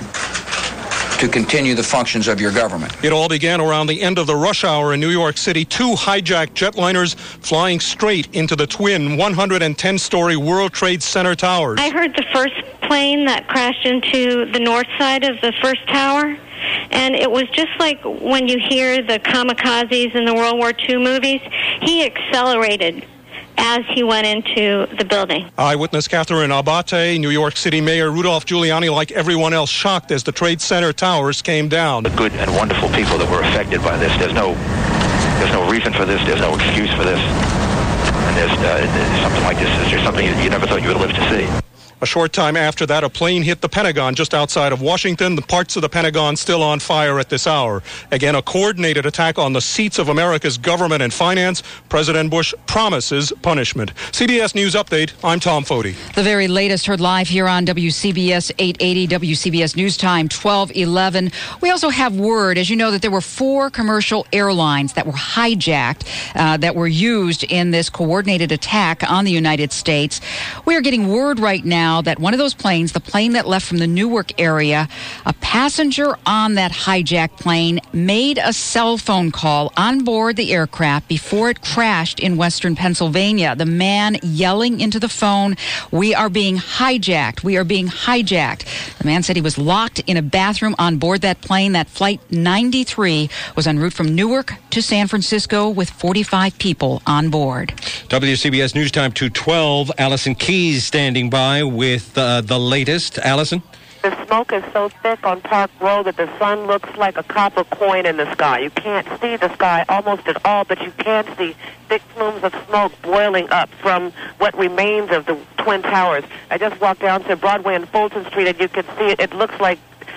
S9: to continue the functions of your government.
S8: It all began around the end of the rush hour in New York City. 2 hijacked jetliners flying straight into the twin 110-story World Trade Center towers.
S10: I heard the first plane that crashed into the north side of the first tower, and it was just like when you hear the kamikazes in the World War II movies. He accelerated as he went into the building.
S8: Eyewitness Catherine Abate, New York City Mayor Rudolph Giuliani, like everyone else, shocked as the Trade Center towers came down.
S5: The good and wonderful people that were affected by this. There's no reason for this. There's no excuse for this. And there's something like this. There's something you never thought you would live to see.
S8: A short time after that, a plane hit the Pentagon just outside of Washington. The parts of the Pentagon still on fire at this hour. Again, a coordinated attack on the seats of America's government and finance. President Bush promises punishment. CBS News Update, I'm Tom Foti.
S2: The very latest heard live here on WCBS 880, WCBS News Time 12:11. We also have word, as you know, that there were 4 commercial airlines that were hijacked, that were used in this coordinated attack on the United States. We are getting word right now that one of those planes, the plane that left from the Newark area, a passenger on that hijacked plane made a cell phone call on board the aircraft before it crashed in western Pennsylvania. The man yelling into the phone, "We are being hijacked. We are being hijacked." The man said he was locked in a bathroom on board that plane. That flight 93 was en route from Newark to San Francisco with 45 people on board.
S4: WCBS News Time 2:12. Allison Keyes standing by with the latest. Allison?
S11: The smoke is so thick on Park Road that the sun looks like a copper coin in the sky. You can't see the sky almost at all, but you can see thick plumes of smoke boiling up from what remains of the Twin Towers. I just walked down to Broadway and Fulton Street, and you can see it. It looks like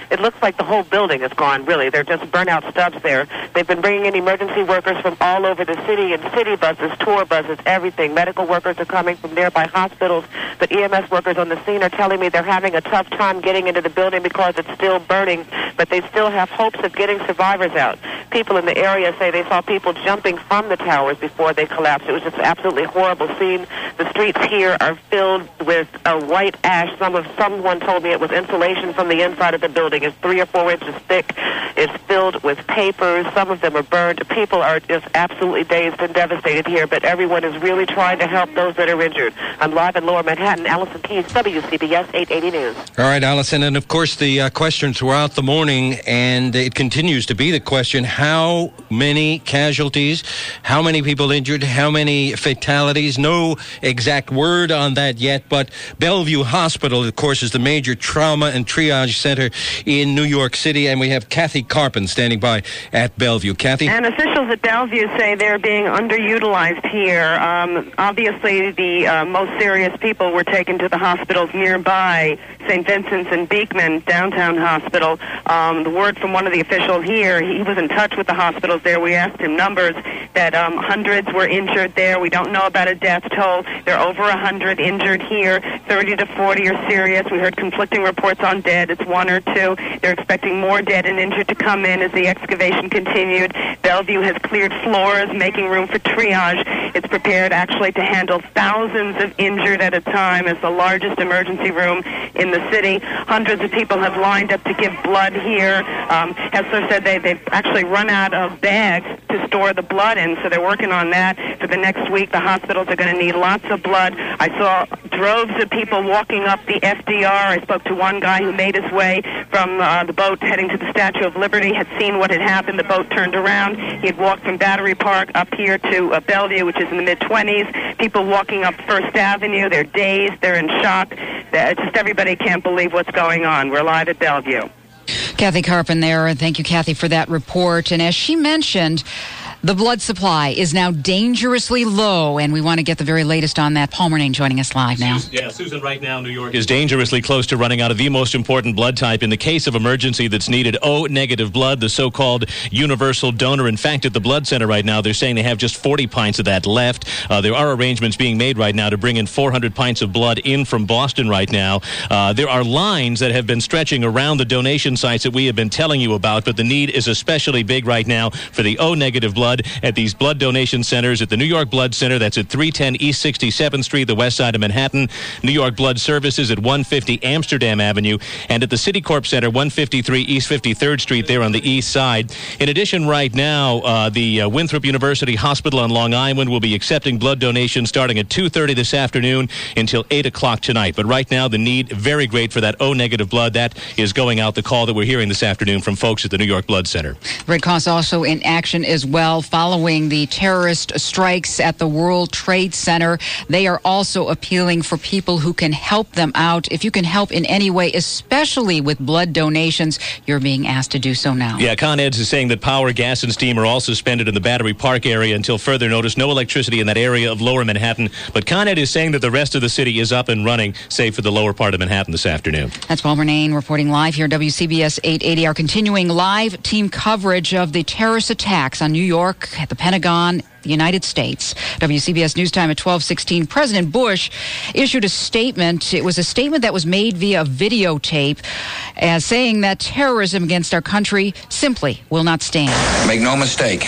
S11: it looks like the whole building is gone, really. They're just burnt-out stubs there. They've been bringing in emergency workers from all over the city in city buses, tour buses, everything. Medical workers are coming from nearby hospitals, but EMS workers on the scene are telling me they're having a tough time getting into the building because it's still burning, but they still have hopes of getting survivors out. People in the area say they saw people jumping from the towers before they collapsed. It was just an absolutely horrible scene. The streets here are filled with white ash. Someone told me it was insulation from the inside of the building. It's 3 or 4 inches thick. It's filled with papers. Some of them are burned. People are just absolutely dazed and devastated here, but everyone is really trying to help those that are injured. I'm live in Lower Manhattan. Allison Keyes, WCBS 880 News.
S4: All right, Allison, and of course the question throughout the morning, and it continues to be the question, how many casualties, how many people injured, how many fatalities? No exact word on that yet, but Bellevue Hospital, of course, is the major trauma and triage center in New York City, and we have Kathy Carpin standing by at Bellevue. Kathy?
S13: And officials at Bellevue say they're being underutilized here. Obviously, the most serious people were taken to the hospitals nearby, St. Vincent's and Beekman Downtown Hospital. The word from one of the officials here, he was in touch with the hospitals there. We asked him numbers, that hundreds were injured there. We don't know about a death toll. There are over 100 injured here. 30 to 40 are serious. We heard conflicting reports on dead. It's 1 or 2. They're expecting more dead and injured to come in as the excavation continued. Bellevue has cleared floors, making room for triage. It's prepared actually to handle thousands of injured at a time as the largest emergency room in the city. Hundreds of people have lined up to give blood here. Hessler said they've actually run out of bags to store the blood in, so they're working on that. For the next week, the hospitals are going to need lots of blood. I saw droves of people walking up the FDR. I spoke to one guy who made his way from the boat heading to the Statue of Liberty, had seen what had happened. The boat turned around. He had walked from Battery Park up here to Bellevue, which is in the mid-20s. People walking up First Avenue. They're dazed. They're in shock. Just everybody can't believe what's going on. We're live at Bellevue.
S2: Kathy Carpin there, and thank you, Kathy, for that report. And as she mentioned, the blood supply is now dangerously low, and we want to get the very latest on that. Paul Murnane joining us live now.
S14: Yeah, Susan, right now, New York is dangerously close to running out of the most important blood type in the case of emergency that's needed, O-negative blood, the so-called universal donor. In fact, at the blood center right now, they're saying they have just 40 pints of that left. There are arrangements being made right now to bring in 400 pints of blood in from Boston right now. There are lines that have been stretching around the donation sites that we have been telling you about, but the need is especially big right now for the O-negative blood at these blood donation centers. At the New York Blood Center, that's at 310 East 67th Street, the west side of Manhattan. New York Blood Services at 150 Amsterdam Avenue. And at the Citicorp Center, 153 East 53rd Street, there on the east side. In addition, right now, the Winthrop University Hospital on Long Island will be accepting blood donations starting at 2:30 this afternoon until 8 o'clock tonight. But right now, the need very great for that O-negative blood. That is going out, the call that we're hearing this afternoon from folks at the New York Blood Center.
S2: Red Cross also in action as well following the terrorist strikes at the World Trade Center. They are also appealing for people who can help them out. If you can help in any way, especially with blood donations, you're being asked to do so now.
S14: Yeah, Con Eds is saying that power, gas, and steam are all suspended in the Battery Park area until further notice. No electricity in that area of Lower Manhattan. But Con Ed is saying that the rest of the city is up and running, save for the lower part of Manhattan this afternoon.
S2: That's Paul Murnane reporting live here at WCBS 880. Our continuing live team coverage of the terrorist attacks on New York, at the Pentagon, the United States. WCBS News Time at 12:16. President Bush issued a statement. It was a statement that was made via videotape, saying that terrorism against our country simply will not stand.
S9: Make no mistake,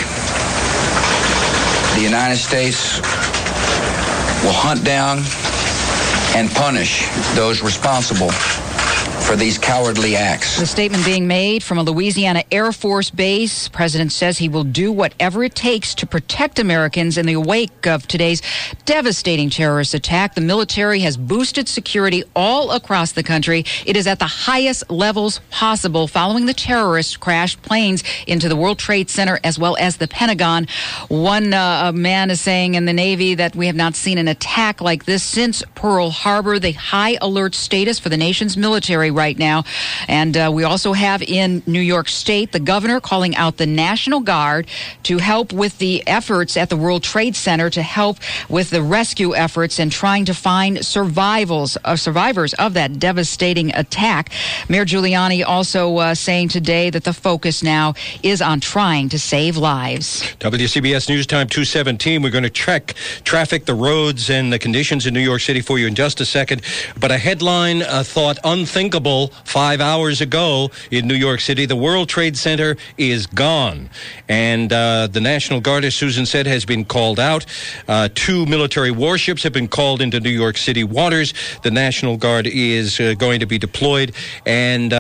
S9: the United States will hunt down and punish those responsible for these cowardly acts.
S2: The statement being made from a Louisiana Air Force base. The president says he will do whatever it takes to protect Americans in the wake of today's devastating terrorist attack. The military has boosted security all across the country. It is at the highest levels possible following the terrorists crashed planes into the World Trade Center as well as the Pentagon. One man is saying in the Navy that we have not seen an attack like this since Pearl Harbor. The high alert status for the nation's military right now. And we also have in New York State the governor calling out the National Guard to help with the efforts at the World Trade Center to help with the rescue efforts and trying to find survivors of that devastating attack. Mayor Giuliani also saying today that the focus now is on trying to save lives.
S4: WCBS News Time 2:17. We're going to check traffic, the roads, and the conditions in New York City for you in just a second. But a headline thought unthinkable 5 hours ago in New York City. The World Trade Center is gone. And the National Guard, as Susan said, has been called out. 2 military warships have been called into New York City waters. The National Guard is going to be deployed. And